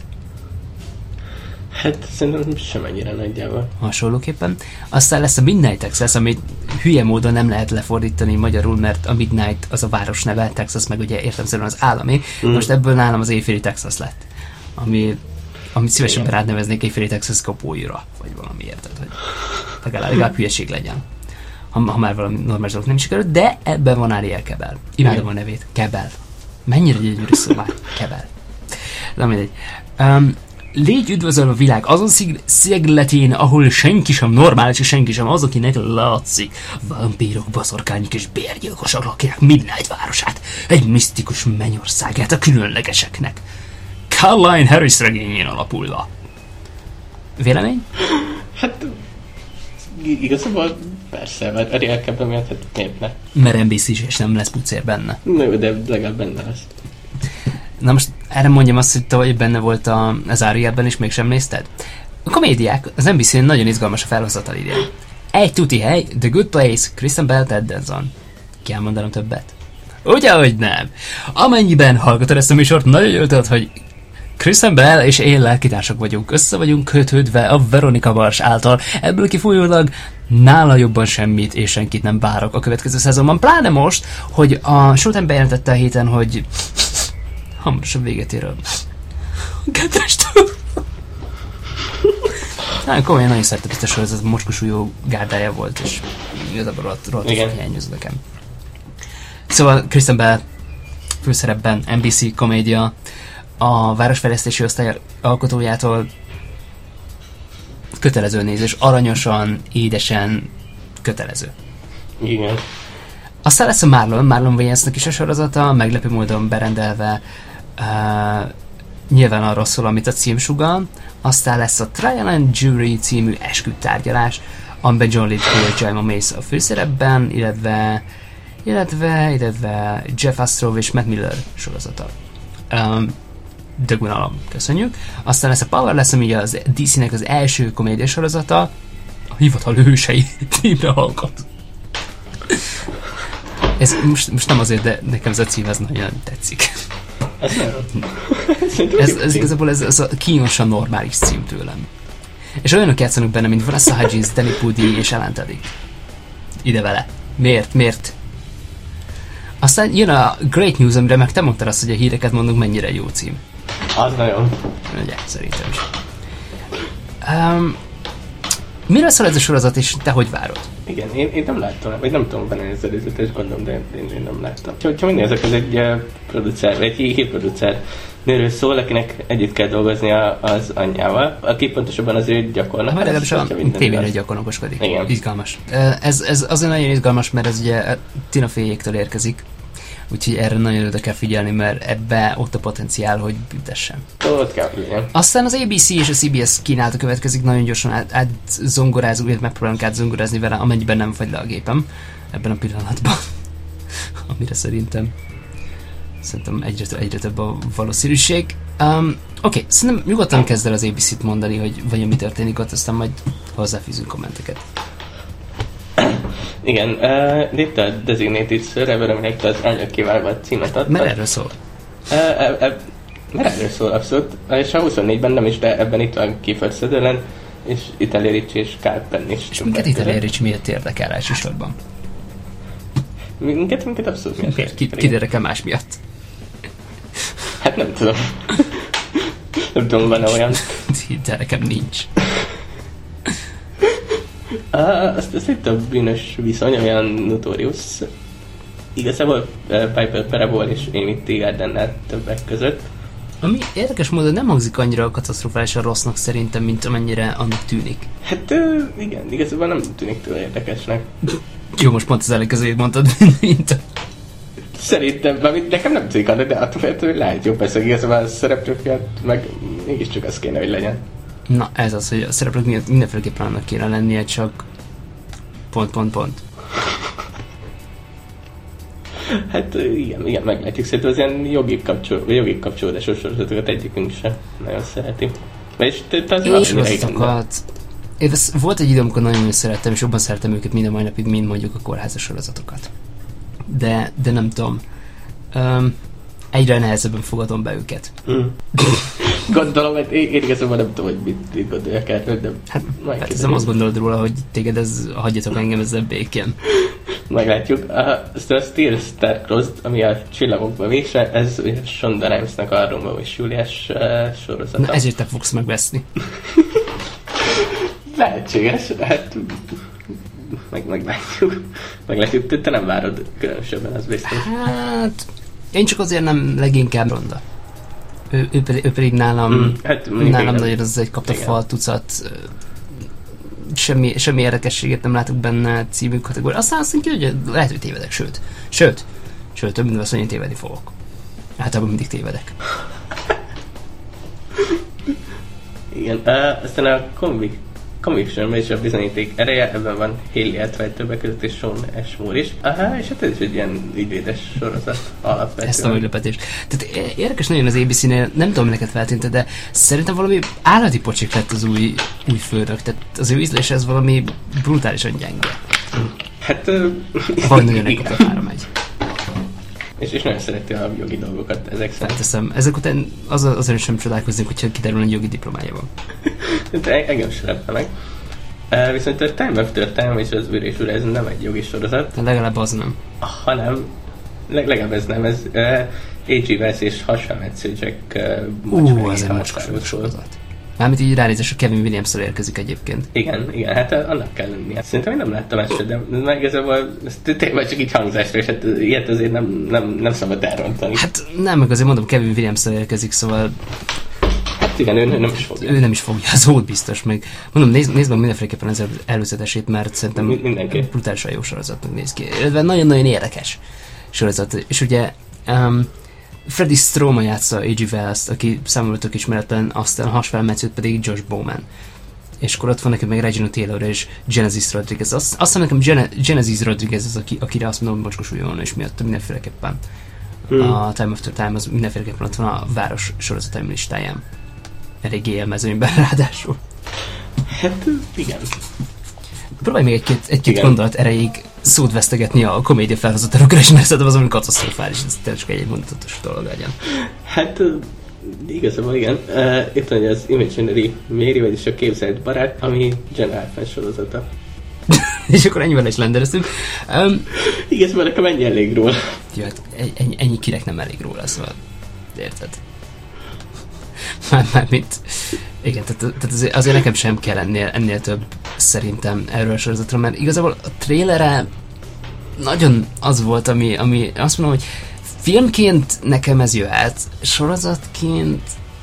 Hát szerintem sem ennyire nagyjából. Hasonlóképpen. Aztán lesz a Midnight Texas, amit hülye módon nem lehet lefordítani magyarul, mert a Midnight az a város neve, Texas meg ugye értelemszerűen az állami. Most ebből nálam az éjféli Texas lett. Amit szívesen rátneveznék éjféli Texas kapóira, vagy valami, érted, hogy legalább hülyeség legyen. Ha már valami normális dolog nem sikerült, de ebben van Ariel Kebel. Imádom a nevét. Kebel. Mennyire gyönyörű szó már. Kebel. Na mindegy. Légy üdvözölve a világ azon szegletén, ahol senki sem normális, és senki sem az, akinek látszik. Vampírok, baszorkányok és bérgyilkosok lakják Midnight városát, egy misztikus mennyországát a különlegeseknek. Caroline Harris regényén alapulva. Vélemény? Hát igazából persze, mert Ariel Kebel miatt, hát miért ne? Mert NBC és nem lesz pucér benne. No, de legalább benne lesz. Na most erre mondjam azt, hogy te benne volt az Arielben, és mégsem nézted? A komédiák az NBC-n nagyon izgalmas a felhozatal idén. Egy tuti hely, The Good Place, Kristen Bell, Ted Danson. Ki elmondanom többet? Ugye, hogy nem. Amennyiben hallgatod ezt a műsort, nagyon jól tudod, hogy Kristen Bell és én lelkitársak vagyunk. Össze vagyunk kötődve a Veronika Mars által. Ebből kifolyólag nála jobban semmit és senkit nem várok a következő szezonban. Pláne most, hogy a Showtime bejelentette a héten, hogy hamarosan véget ér a kettestől. Nagyon komolyan, nagyon szeretem ezt a sorozat, a mocskosúlyó gárdája volt, és igazából rohadt hiányozó nekem. Szóval Kristen Bell főszerepben, NBC komédia, a Városfejlesztési Osztály alkotójától kötelező nézés, aranyosan, édesen kötelező. Igen. Aztán lesz a Marlon Wayans-nek is a sorozata, meglepő módon berendelve, nyilván arról szól, amit a cím sugal. Aztán lesz a Trial and Jury című esküdtárgyalás, amiben John Lithgow és Jemima Mace a főszerepben, illetve Jeff Astrow és Matt Miller sorozata. Dögunalom, köszönjük. Aztán lesz a Powerless, ami az DC-nek az első komédia sorozata, a hivatal hősei címre hallgat. Ez most nem azért, de nekem ez a cím ez nagyon tetszik. Ez igazából ez a kínosan normális cím tőlem. És olyanok játszanak benne, mint Vanessa Hudgens, Danny Pudi és Ellen Tudyk. Ide vele. Miért? Aztán jön a Great News, amire meg te mondtad azt, hogy a híreket mondunk, mennyire jó cím. Az nagyon. Ugye, szerintem is. Miről szól ez a sorozat, és te hogy várod? Igen, én nem láttam, vagy nem tudom benne az előzetes gondom, de én nem láttam. Ha mindezek, ez egy producer, egy hírproducer nőről szól, akinek együtt kell dolgoznia az anyjával, aki pontosabban az ő gyakornok. Hát legalábbis a tévére gyakornokoskodik. Igen. Izgalmas. Ez azért nagyon izgalmas, mert ez ugye Tina Feyéktől érkezik. Úgyhogy erre nagyon oda kell figyelni, mert ebbe ott a potenciál, hogy büntessen. Ott kell figyelni. Aztán az ABC és a CBS kínálta következik, nagyon gyorsan átzongorázunk, illetve megpróbálunk átzongorázni vele, amennyiben nem fagy le a gépem ebben a pillanatban. Amire szerintem egyre több a valószínűség. Oké, szerintem nyugodtan kezd el az ABC-t mondani, hogy vajon mi történik ott, aztán majd hozzáfűzünk kommenteket. Igen, itt a Designated Survivor, aminek az elnök kiválva címet adta. Mert erről szól. Mert erről szól, abszolút. És a 24-ben nem is, de ebben itt van Kiefer Sutherland, és Italy Ricci és Carl Penn is. És minket Italy Ricci miért érdekel elsősorban? Minket abszolút miért. Kit érdekel más miatt? Hát nem tudom. Nem tudom, van olyan. De nekem nincs. Azt itt a bűnös viszony, olyan Notorious. Igazából Piper Perabo és Amy Teagarden-nel többek között. Ami érdekes módon nem hangzik annyira katasztrofálisan rossznak szerintem, mint amennyire annak tűnik. Hát igen, igazából nem tűnik túl érdekesnek. Jó, most pont az ellenkezőjét mondtad, mint Szerintem, nekem nem tűnik annak, de attól féltől, hogy lehet jó, persze igazából a szereplőket, meg mégiscsak az kéne, hogy legyen. Na, ez az, hogy a szereplők mindenféleképpen annak kéne lennie, csak pont. Hát igen, meglátjuk. Szerintem az ilyen jogi kapcsolódásos sorozatokat egyikünk sem nagyon szereti. És te az sorozatokat... Volt egy idő, amikor nagyon szerettem, és jobban szerettem őket minden mai napig, mint mondjuk a kórházas sorozatokat. De nem tudom. Egyre nehezebben fogadom be őket. Gondolom, hogy én igazából nem tudom, hogy mit gondoljak erről, de... Hát ez nem azt gondolod róla, hogy téged hagyjatok engem ezzel békén. Meglátjuk. A Steel Star-Crossed, ami a csillagokba vése, ez Shonda Rhimes-nak a Romeo és Juliás sorozata. Na ezért te fogsz megveszni. Lehetséges, hát... Meglátjuk. Te nem várod különösebben, az biztos. Hát... Én csak azért nem leginkább Ronda. Ő pedig nálam nagyon az egy kapta fal tucat, semmi érdekességet nem látok benne című kategória. Aztán azt mondjuk, hogy lehet, hogy tévedek, sőt, több mint azt, hogy én tévedni fogok. Általában mindig tévedek. Igen, aztán a Conviction és a bizonyíték ereje, ebben van Haley Atwell többek között és Sean Ashmore is. És hát ez is egy ilyen ügyvédes sorozat alapvetően. Ezt a meglepetést. Tehát érdekes nagyon az ABC-nél, nem tudom, neked feltűnt, de szerintem valami állati pocsik lett az új főnök, tehát az ő ízlése ez valami brutálisan gyenge. Hát... Vagy nagyon elkapta 3-1. és nagyon szereti a jogi dolgokat ezek szerint. Teszem, ezek után azért sem csodálkoznék, hogyha kiderül, hogy jogi diplomája van. Engem sem lepne meg. Viszont a Time After Time és az Újra és Újra, ez nem egy jogi sorozat. De legalább az nem. Hanem, legalább ez nem, ez H.G. Wells és hasonmetsző Jack az egy mocskos sorozat. Mármint így ránézés, a Kevin Williams-től érkezik egyébként. Igen, hát annak kell lennie. Szerintem én nem láttam ezt se, de meg igazából tényleg csak így hangzásra, és hát ilyet azért nem szabad elrontani. Hát nem, meg azért mondom, Kevin Williams-től érkezik, szóval... Hát igen, ő nem is fogja. Ő nem is fogja, az volt biztos, meg mondom, nézd meg mindenféleképpen az előzetesét, mert szerintem brutálisan jó sorozatnak néz ki. Nagyon-nagyon érdekes sorozat. És ugye Freddie Stroma játsza A.G. Wells-t, aki számomra tök ismeretlen, aztán a hasfelmetszőt pedig Josh Bowman. És akkor ott van nekem meg Regina Taylor és Genesis Rodriguez. Azt hiszem nekem Genesis Rodriguez az, akire azt mondom, hogy mocskos újjon, és miatt mindenféleképpen a Time After Time az mindenféleképpen ott van a város sorozataim listáján. Elég élmezőnyben ráadásul. Hát igen. Próbálj még egy-két gondolat erejéig szót vesztegetni a komédia felhozatárokra, és mert szerintem az olyan katasztrofális, ez tényleg csak egy mondatos dolog legyen. Hát igazából igen. Itt van az Imaginary Mary, vagyis a képzelt barát, ami Jenna Elfman sorozata. És akkor ennyivel is lendereztünk. Igazából nekem ennyi elég róla. Jó, hát ennyi kinek nem elég róla, szóval érted? Mármint... Igen, tehát azért nekem sem kell ennél több szerintem erről a sorozatról, mert igazából a trélere nagyon az volt, ami azt mondom, hogy filmként nekem ez jöhet, sorozatként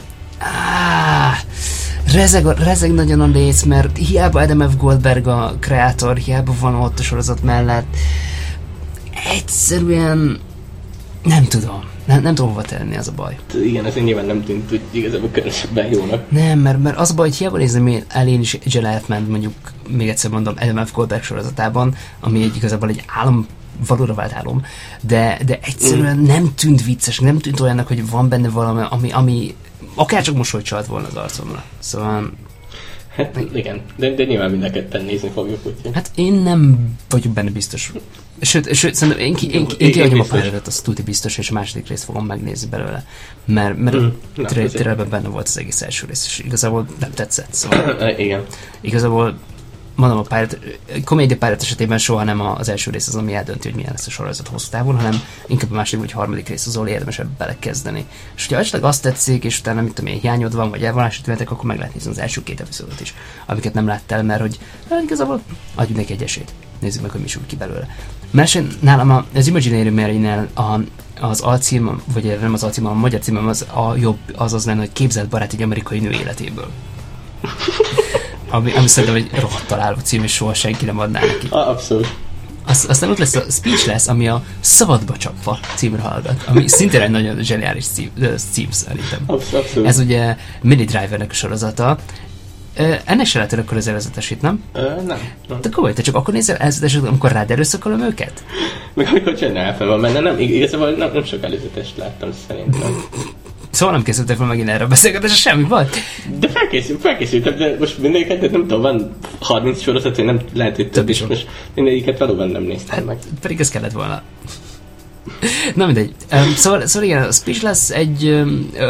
rezeg nagyon a léc, mert hiába Adam F. Goldberg a kreátor, hiába van ott a sorozat mellett, egyszerűen nem tudom hova tenni, az a baj. Igen, ez nyilván nem tűnt úgy igazából különösebben jónak. Nem, mert az a baj, hogy hiába nézem én is Jenna Elfman, mondjuk még egyszer mondom, Adam F. Goldberg sorozatában, ami igazából egy valóra vált álom, de egyszerűen nem tűnt vicces, nem tűnt olyannak, hogy van benne valami, ami akár csak mosolyt csalt volna az arcomra. Szóval... Hát igen, de nyilván mind a ketten nézni fogjuk, úgyhogy. Hát én nem vagyok benne biztos. Sőt szerintem én kiadjam a pályádat, az tuti biztos, és a második részt fogom megnézni belőle. Mert trailerben benne volt az egész első rész, és igazából nem tetszett. Szóval igen. Igazából mondom, a komédia pályát esetében soha nem az első rész az, ami eldönti, hogy milyen lesz a sorozat hosszú távon, hanem inkább a második vagy harmadik rész az, ahol érdemesebb belekezdeni. És hogyha esetleg azt tetszik, és utána mit tudom én, hiányod van, vagy elvonásod vettek, akkor meg lehet nézni az első 2 epizódot is, amiket nem láttál, mert hogy igazából adjuk neki egy esélyt. Nézzük meg, hogy mi sül ki belőle. Mert nálam az Imaginary Mary-nél az alcím, vagy nem az alcím, a magyar címem az lenne, hogy képzelt barát egy amerikai nő életéből. Ami szerintem egy rohadt találó cím, és soha senki nem adná neki. Abszolút. Aztán ott lesz a Speechless, ami a Szabadba csapva címre hallgat, ami szintén egy nagyon zseniális cím szerintem. Abszolút. Ez ugye Minnie Drivernek a sorozata. Ennek se látod akkor az előzetesét, nem? Nem. De komoly, te csak akkor nézel előzetesét, amikor rád erőszakolom őket? Meg amikor Jenna van benne, nem, igazából nem sok előzetest láttam szerintem. Szóval nem készültek fel megint erre a beszélgetésre, semmi baj. De felkészültem, de most mindegyiket, nem tudom, van 30 sorozat, hogy nem lehet, hogy több is, most mindegyiket valóban nem néztem meg. Pedig ez kellett volna. Na mindegy. Szóval igen, a Speechless egy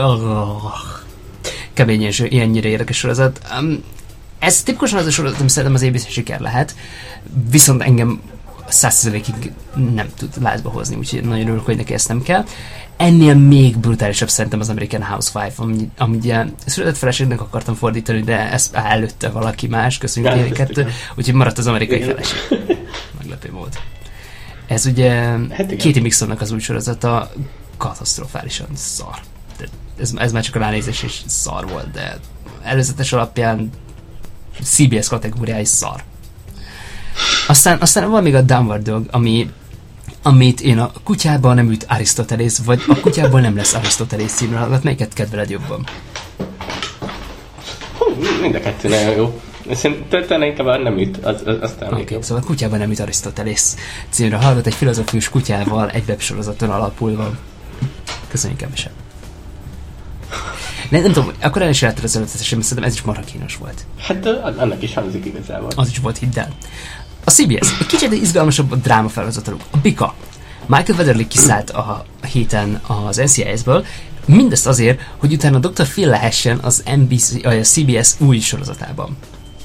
kemény és ilyennyire érdekes sorozat. Ez tipikusan az a sorozat, ami szerintem az ABC siker lehet, viszont engem 100%-ig nem tud lázba hozni, úgyhogy nagyon örülök, hogy neki ezt nem kell. Ennél még brutálisabb szerintem az American Housewife, ami ugye született feleségnek akartam fordítani, de ezt előtte valaki más, köszönjük ilyeneket, úgyhogy maradt az amerikai feleség. Meglepő volt. Ez ugye Katie Mixonnak az új sorozata, katasztrofálisan szar. Ez már csak a ránézés is szar volt, de előzetes alapján CBS kategóriái szar. Aztán van még a Downward Dog, amit én a kutyában nem üt Arisztotelész, vagy a kutyában nem lesz Arisztotelész címre hallgat, melyiket kedveled jobban? Mind a kettő nagyon jó. Szerintem inkább nem üt, aztán még jobb. Szóval a kutyában nem üt Arisztotelész címre hallgat, egy filozófikus kutyával, egy websorozaton alapulva. Köszönjük, kevesebb. Nem tudom, akkor el is láttad az előzetesen, mert szerintem ez is marha kínos volt. Hát annak is hangzik igazából. Az is volt, hidd el. A CBS, egy kicsit izgalmasabb a dráma felhozataluk. A Bika. Michael Weatherly kiszállt a héten az NCIS-ből, mindezt azért, hogy utána Dr. Phil lehessen az a CBS új sorozatában.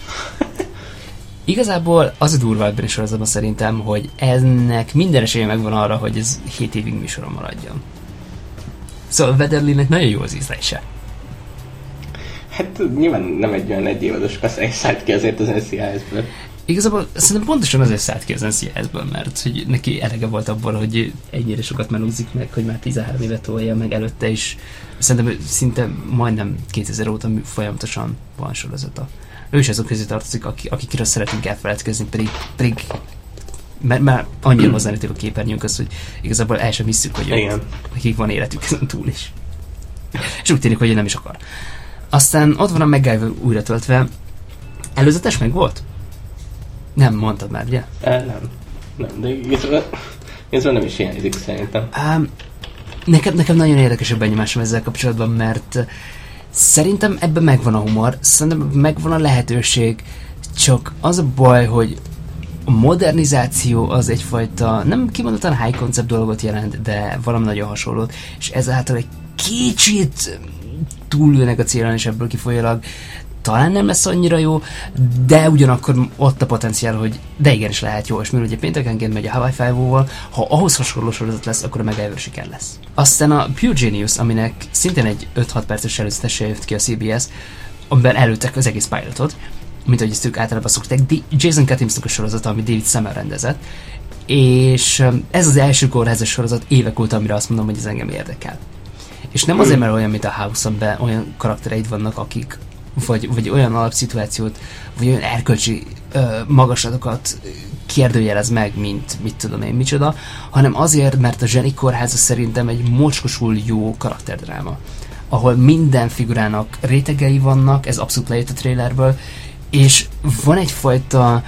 Igazából az a durva ebben a sorozatban szerintem, hogy ennek minden esélye megvan arra, hogy ez 7 évig műsoron maradjon. Szóval Weatherlynek nagyon jó az ízlése. Hát nyilván nem egy olyan egyévados kaszály szállt ki azért az NCIS-ből. Igazából szerintem pontosan azért szállt ki az NCIS-ből, mert hogy neki elege volt abból, hogy ennyire sokat melózik meg, hogy már 13 évet tolja, meg előtte is. Szerintem szinte majdnem 2000 óta folyamatosan van sorozata. Ő is azok közé tartozik, akikről szeretünk elfeledkezni, pedig mert annyira hozzánőtték a képernyőnk az, hogy igazából el sem hiszük, hogy nekik van életük ezen túl is. És úgy tűnik, hogy nem is akar. Aztán ott van a MacGyver újra töltve. Előzetes meg volt? Nem, mondtad már, ugye? Nem, de igazából nem is hiányzik szerintem. Nekem nagyon érdekes a benyomásom ezzel kapcsolatban, mert szerintem ebben megvan a humor, szerintem megvan a lehetőség, csak az a baj, hogy a modernizáció az egyfajta, nem kimondottan high concept dolgot jelent, de valami nagyon hasonlót, és ezáltal egy kicsit túllőnek a célon, és ebből kifolyólag talán nem lesz annyira jó, de ugyanakkor ott a potenciál, hogy de igenis lehet jó, és mivel ugye péntekenként megy a Hawaii Five-val, ha ahhoz hasonló sorozat lesz, akkor a MacGyver siker lesz. Aztán a Pure Genius, aminek szintén egy 5-6 perces előzetesre jött ki a CBS, amiben előttek az egész pilotot, mint ahogy ezt ők általában szokták, Jason Katinsnak a sorozata, ami David Semel rendezett, és ez az első kórházas sorozat évek óta, amire azt mondom, hogy ez engem érdekel. És nem azért, mert olyan, mint a House, amiben olyan karaktereid vannak, akik vagy olyan alapszituációt, vagy olyan erkölcsi magaslatokat kérdőjelez meg, mint mit tudom én micsoda, hanem azért, mert a Zseni Kórháza szerintem egy mocskosul jó karakterdráma, ahol minden figurának rétegei vannak, ez abszolút lejött a trailerből, és van egyfajta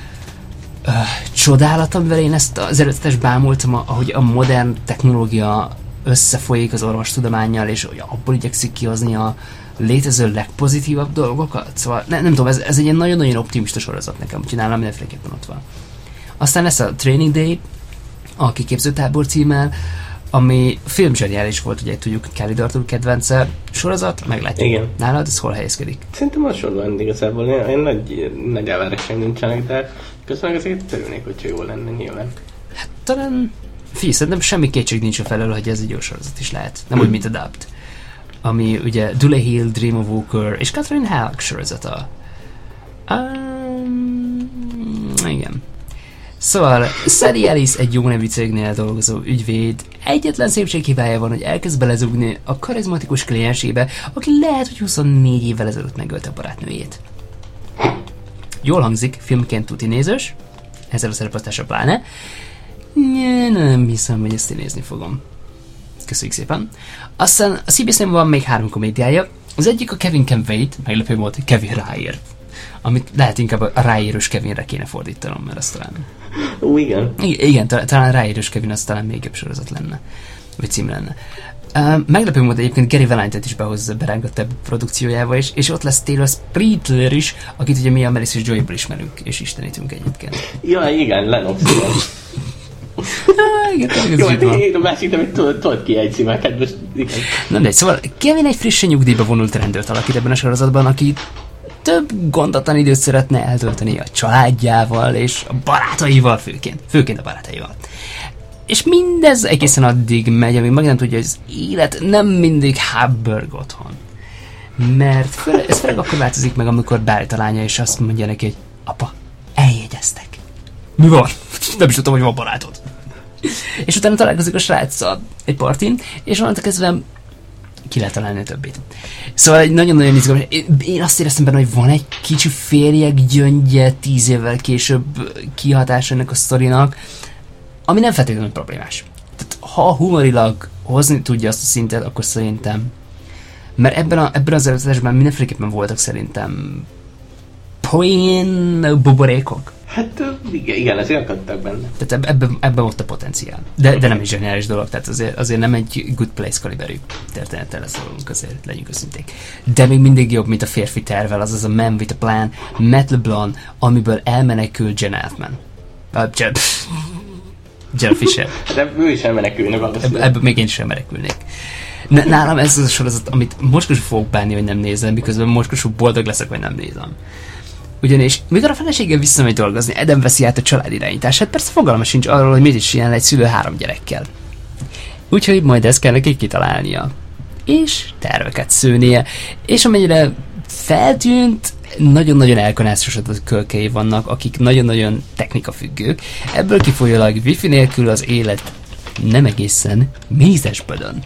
csodálat, amivel én ezt az előzetes bámultam, ahogy a modern technológia összefolyik az orvostudománnyal, és abból igyekszik kihozni a létező legpozitívabb dolgokat. Szóval nem tudom, ez egy ilyen nagyon-nagyon optimista sorozat nekem, úgyhogy nálam mindenféleképpen ott van. Aztán lesz a Training Day, a kiképzőtábor címmel, ami filmzseniális volt, ugye tudjuk, Kelly Dartul kedvence sorozat, meglátjuk. Igen. Nálad ez hol helyezkedik? Szerintem hasonlóan igazából, én nagy elvárásaim nincsenek, de közben azért örülnék, hogyha jól lenne nyilván. Hát talán, szerintem semmi kétség nincs a felől, hogy ez egy jó sorozat is lehet. Nem úgy, mint a Dubbed, ami ugye Dule Hill, Dream of Walker és Catherine Halleck sorozata. Igen. Szóval Sally Ellis egy jó nevű cégnél dolgozó ügyvéd, egyetlen szépséghibája van, hogy elkezd belezugni a karizmatikus kliensébe, aki lehet, hogy 24 évvel ezelőtt megölte a barátnőjét. Jól hangzik, filmként tuti nézős, ezzel a szereposztása pláne. Nem hiszem, hogy ezt én nézni fogom. Köszönjük szépen. Aztán a CBS-nél van még 3 komédiája. Az egyik a Kevin Can Wait, meglepő volt, Kevin ráér. Amit lehet inkább a ráérős Kevinre kéne fordítanom, mert az talán... Igen. Igen, talán ráérős Kevin az talán még jobb sorozat lenne. Vagy cím lenne. Meglepő módon egyébként Gary Valente-t is behozza berángott ebbe produkciójába is, és ott lesz Taylor Spreetler is, akit ugye mi a Melissa és Joy-ból ismerünk, és istenítünk egyébként. Ja, igen, Lennox. Jó, a másik nem tudod ki egy címeket, most igen. Nem, de szóval Kevin egy frissen nyugdíjba vonult rendőrt alakít ebben a sorozatban, aki több gondatlan időt szeretne eltölteni a családjával és a barátaival főként a barátaival. És mindez egészen addig megy, amíg meg nem tudja, hogy az élet nem mindig Habburg otthon. Mert ez főleg akkor változik meg, amikor beállít a lánya, és azt mondja neki, hogy apa, eljegyeztek. Mi van? Nem is tudtam, hogy van barátod. És utána találkozik a sráccal egy partin, és onnantól kezdve ki lehet találni a többit. Szóval egy nagyon-nagyon izgalmas. Én azt éreztem benne, hogy van egy kicsi férjek gyöngye 10 évvel később kihatás ennek a sztorinak, ami nem feltétlenül problémás. Tehát ha humorilag hozni tudja azt a szintet, akkor szerintem, mert ebben az előzetesben mindenféleképpen voltak szerintem poén buborékok. Hát igen, ezért akadtak benne. Tehát ebben ott a potenciál. De nem egy zseniális dolog, tehát azért nem egy Good Place kaliberű történettel leszólunk, azért legyünk őszinték. De még mindig jobb, mint a férfi tervvel, azaz a Man with a Plan, Matt LeBlanc, amiből elmenekül Jen Elfman. Jared Fisher. De ő is elmenekülne valószínűleg. Ebből még én is elmenekülnék. Nálam ez az a sorozat, amit mocskosul fogok bánni, hogy nem nézem, miközben mocskosul boldog leszek, hogy nem nézem. Ugyanis, mikor a feleséggel visszamegy dolgozni, Adam veszi át a család irányítását, persze fogalma sincs arról, hogy mit is csinál egy szülő 3 gyerekkel. Úgyhogy majd ezt kell neki kitalálnia. És terveket szőnie. És amennyire feltűnt, nagyon-nagyon elkanászosodott kölkei vannak, akik nagyon-nagyon technikafüggők. Ebből kifolyólag wifi nélkül az élet nem egészen mézesbödön.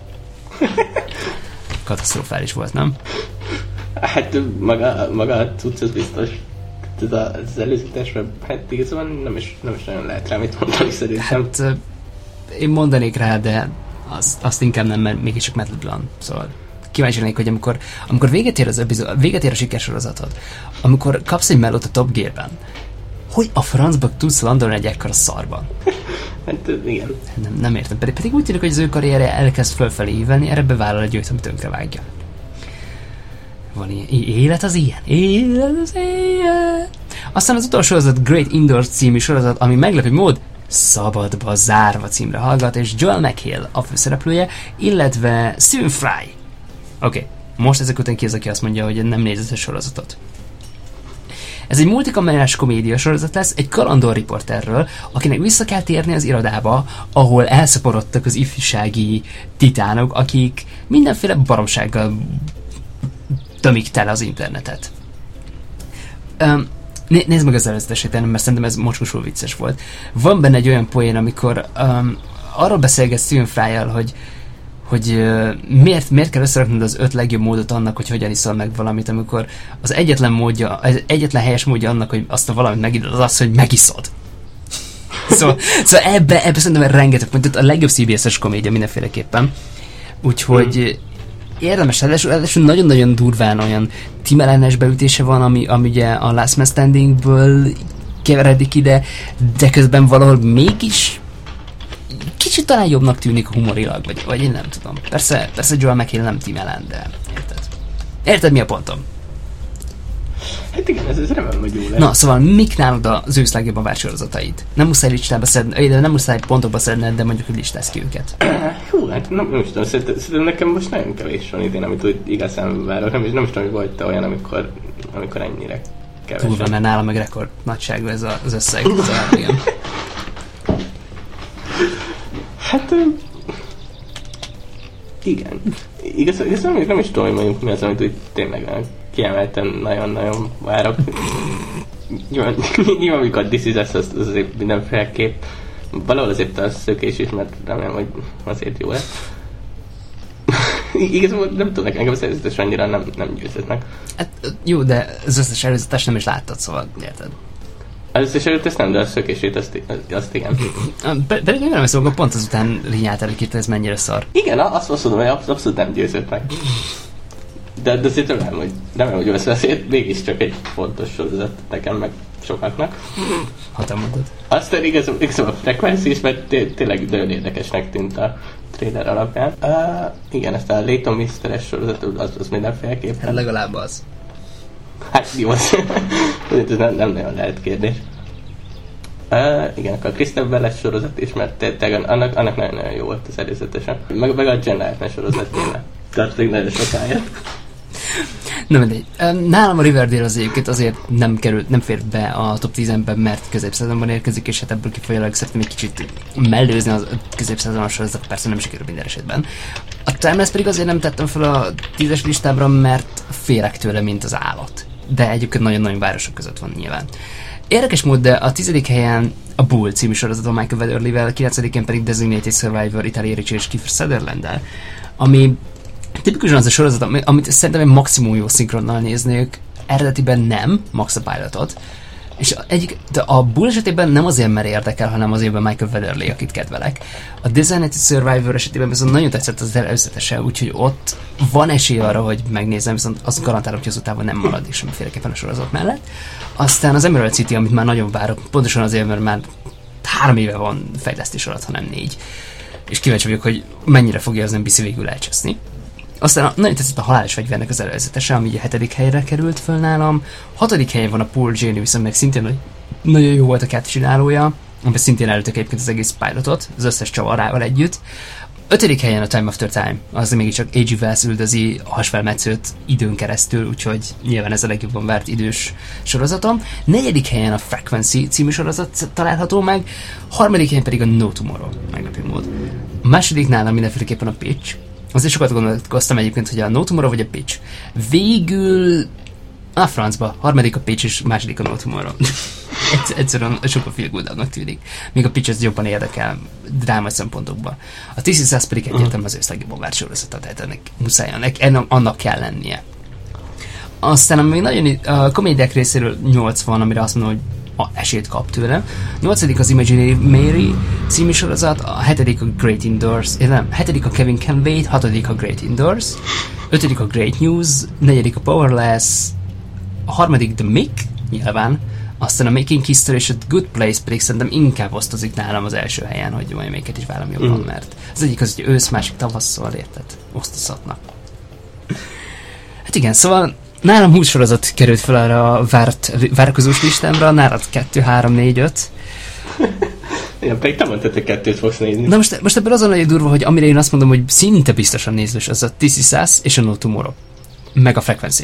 Katasztrofális volt, nem? Hát maga a cucc az biztos. Az előzetesre, hát igazából nem is nagyon lehet rá mit mondani szerintem. Hát én mondanék rá, de azt inkább nem, mert mégiscsak metletlen. Szóval kíváncsi lennék, hogy amikor véget ér a sikersorozatod, amikor kapsz egy mellót a Top Gear-ben, hogy a francba tudsz landolni egy ekkora szarban? Hát igen. Nem értem. Pedig úgy tűnik, hogy az ő karrierje elkezd fölfelé ívelni, erre bevállal egy olyat, amit tönkrevágja. Van ilyen. Élet az ilyen. Élet az ilyen. Aztán az utolsó sorozat Great Indoors című sorozat, ami meglepő mód Szabadba zárva címre hallgat, és Joel McHale a főszereplője, illetve Stephen Fry. Oké, most ezek után ki az, aki azt mondja, hogy nem nézett a sorozatot. Ez egy multikamerás komédia sorozat lesz egy kalandor riporterről, akinek vissza kell térni az irodába, ahol elszaporodtak az ifjúsági titánok, akik mindenféle baromsággal tömik tele az internetet. Nézd meg az előzetesét, mert szerintem ez mocskosul vicces volt. Van benne egy olyan poén, amikor arról beszélget Stephen Fry-jal, hogy miért kell összeraknod az 5 legjobb módot annak, hogy hogyan iszol meg valamit, amikor az egyetlen helyes módja annak, hogy azt a valamit megidod, az az, hogy megiszod. Szóval ebbe szerintem rengeteg pont, a legjobb CBS-es komédia mindenféleképpen. Úgyhogy érdemes, ráadásul nagyon-nagyon durván olyan Tim Allen-es beütése van, ami ugye a Last Man Standingből keveredik ide, de közben valahol mégis kicsit talán jobbnak tűnik humorilag, vagy én nem tudom. Persze Joel McHale nem Tim Allen, de érted mi a pontom? Hát igen, ez remélem, hogy jó lesz. Na, szóval mik nálad az ősz legjobban várt sorozataid? Nem muszáj listába szedni, nem muszáj pontokba szedned, de mondjuk, hogy listáz ki őket. Hú, hát nem is tudom, szerintem nekem most nagyon kevés van idén, amit úgy igazán várok. Nem is tudom, hogy volt te olyan, amikor ennyire kevés. Túl van, mert nálam meg rekord nagyságú ez az összeg. Igen. Hát igen. Igazán még nem is tudom, hogy mondjuk mi az, amit úgy tényleg kiemelten nagyon-nagyon várok. Nyilván, amikor This Is Us, az azért mindenféleképp. Valahol azért a szökés is, mert remélem, hogy azért jó lesz. Igazából nem tudom, engem az előzetes annyira nem győzött meg. Hát jó, de az összes előzetes nem is láttad, szóval érted. Az összes előzetes nem, de a szökését azt igen. Pedig nem szóval pont azután rinyált el, hogy ez mennyire szar. Igen, azt mondom, hogy abszolút nem győzött meg. De azért remélem, hogy lesz azért mégiscsak egy fontos sorozat nekem, meg sokaknak. Ha te mondod. Aztán igazából a frekvenci is, mert tényleg nagyon érdekesnek tűnt a trailer alapján. Igen, ezt a Leighton Mister-es sorozat, az mindenféleképpen. Hát legalább az. Hát jó, ez nem nagyon lehet kérdés. Igen, akkor a Kristen Bell-es sorozat is, mert annak nagyon jó volt az előzetesen. Meg a Jen Arden sorozat tényleg. Tartozik nagyon sokáját. Na mindegy. Nálam a Riverdale az egyébként azért nem fér be a top 10-ben, mert középszezonban érkezik, és hát ebből kifolyólag szeretném egy kicsit mellőzni a középszezonos sorozat, persze nem sikerül minden esetben. A Timeless pedig azért nem tettem fel a 10-es listámra, mert félek tőle, mint az állat. De egyébként nagyon-nagyon városok között van nyilván. Érdekes mód, de a 10. helyen a Bull című sorozaton Michael Weatherly-vel, 9-én pedig Designated Survivor Italia Ricci és Kiefer Sutherland-del, ami tipikusan az a sorozat, amit szerintem egy maximum jó szinkronnal néznék, eredetiben nem, max a pilotot, és de a Bull esetében nem azért, mert érdekel, hanem azért, mert Michael Weatherly, akit kedvelek. A Designated Survivor esetében viszont nagyon tetszett az előzetese, úgyhogy ott van esély arra, hogy megnézem, viszont azt garantálom, hogy azután nem maradik semmiféleképpen a sorozat mellett. Aztán az Emerald City, amit már nagyon várok, pontosan azért, mert már 3 éve van fejlesztés alatt, hanem 4. És kíváncsi vagyok, hogy mennyire fogja az NBC végül elcseszni. Aztán nagyon tetszett a Halálos Fegyvernek az előzetese, ami a 7. helyre került föl nálam. 6. helyen van a Paul Jane, viszont meg szintén nagyon jó volt a csinálója. amiben szintén előttek egyébként az egész pilotot, az összes csavarával együtt. 5. helyen a Time After Time, az mégiscsak A.G. Wells üldözi a hasfelmetszőt időn keresztül, úgyhogy nyilván ez a legjobban várt idős sorozatom. 4. helyen a Frequency című sorozat található meg, 3. helyen pedig a No Tomorrow, meglepő mód. A második nálam mindenféleképpen a Pitch. Azért sokat gondolkoztam egyébként, hogy a No Tomorrow vagy a Pitch. Végül a francba, 3. a Pitch és 2. a No Tomorrow. Egyszerűen sokkal feel-good-nak tűnik. Még a Pitch az jobban érdekel drámai szempontokban. A This Is Us pedig egyértelműen az összes legjobban várt sorozata, tehát ennek muszáj, annak kell lennie. Aztán még nagyon a komédiák részéről 80, amire azt mondom, hogy esélyt kap tőle. 8. az Imaginary Mary című sorozat, a 7. a Great Indoors, 7. a Kevin Can Wait, 6. a Great Indoors, 5. a Great News, 4. a Powerless, a 3. The Mick, nyilván, aztán a Making History és a Good Place pedig szerintem inkább osztozik nálam az első helyen, hogy majd melyiket is vállom jobban, mert az egyik az, hogy ősz, másik tavasszal, érted? Osztozhatnak. Hát igen, szóval nálam 20 sorozat került fel arra a várkozós listámra, nálad 2, 3, 4, 5. Igen, pedig te mondtad, hogy 2-t fogsz nézni. Na most ebből azon nagyon durva, hogy amire én azt mondom, hogy szinte biztosan nézős, az a This Is Us és a No Tomorrow. Meg a Frequency.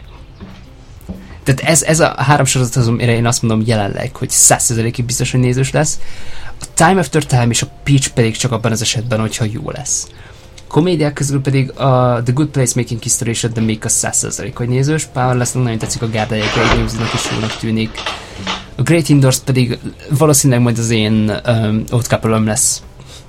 Tehát ez a 3 sorozat az, amire én azt mondom jelenleg, hogy 100%-ig biztos, hogy nézős lesz. A Time After Time és a Pitch pedig csak abban az esetben, hogyha jó lesz. Komédiák közül pedig a The Good Place, Making History és a The Make a 100% hogy nézős. Powerless-nek nagyon tetszik a gárdája, Great News-nak is jónak tűnik. A Great Indoors pedig valószínűleg majd az én Old Couple-öm lesz.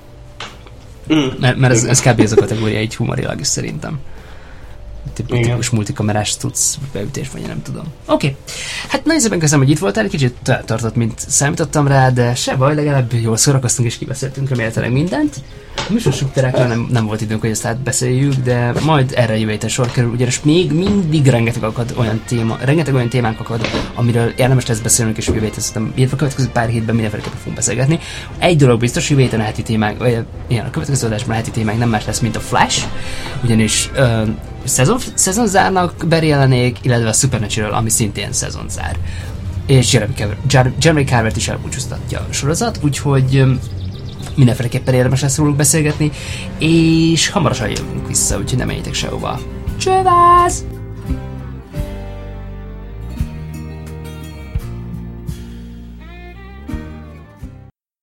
Mert ez kb. Ez a kategória így humorilag is szerintem. Tipikus multikamerás tudsz beütés, vagy nem tudom. Oké. Hát nagyon szépen köszönöm, hogy itt voltál, egy kicsit tartott, mint számítottam rá, de se baj, legalább jól szórakoztunk és kibeszéltünk remélhetőleg mindent. A műsor struktúrákról nem volt időnk, hogy ezt átbeszéljük, de majd erre jövő héten sor kerül, ugyanis még mindig rengeteg olyan témánk akad, amiről érdemes lesz beszélnünk, és jövő héten szerintem, illetve a következő pár hétben mindenféleképpen fogunk beszélgetni. Egy dolog biztos, jövő héten a heti témánk, vagy a következő adásban a heti témánk nem más lesz, mint a Flash, ugyanis szezonzárnak berjelenék, illetve a Supernatural, ami szintén szezonzár. És Jeremy Carvert is elbúcsúztatja a sorozat, úgyhogy mindenféleképpen érdemes lesz róluk beszélgetni, és hamarosan jövünk vissza, úgyhogy nem menjétek sehova. Csövász!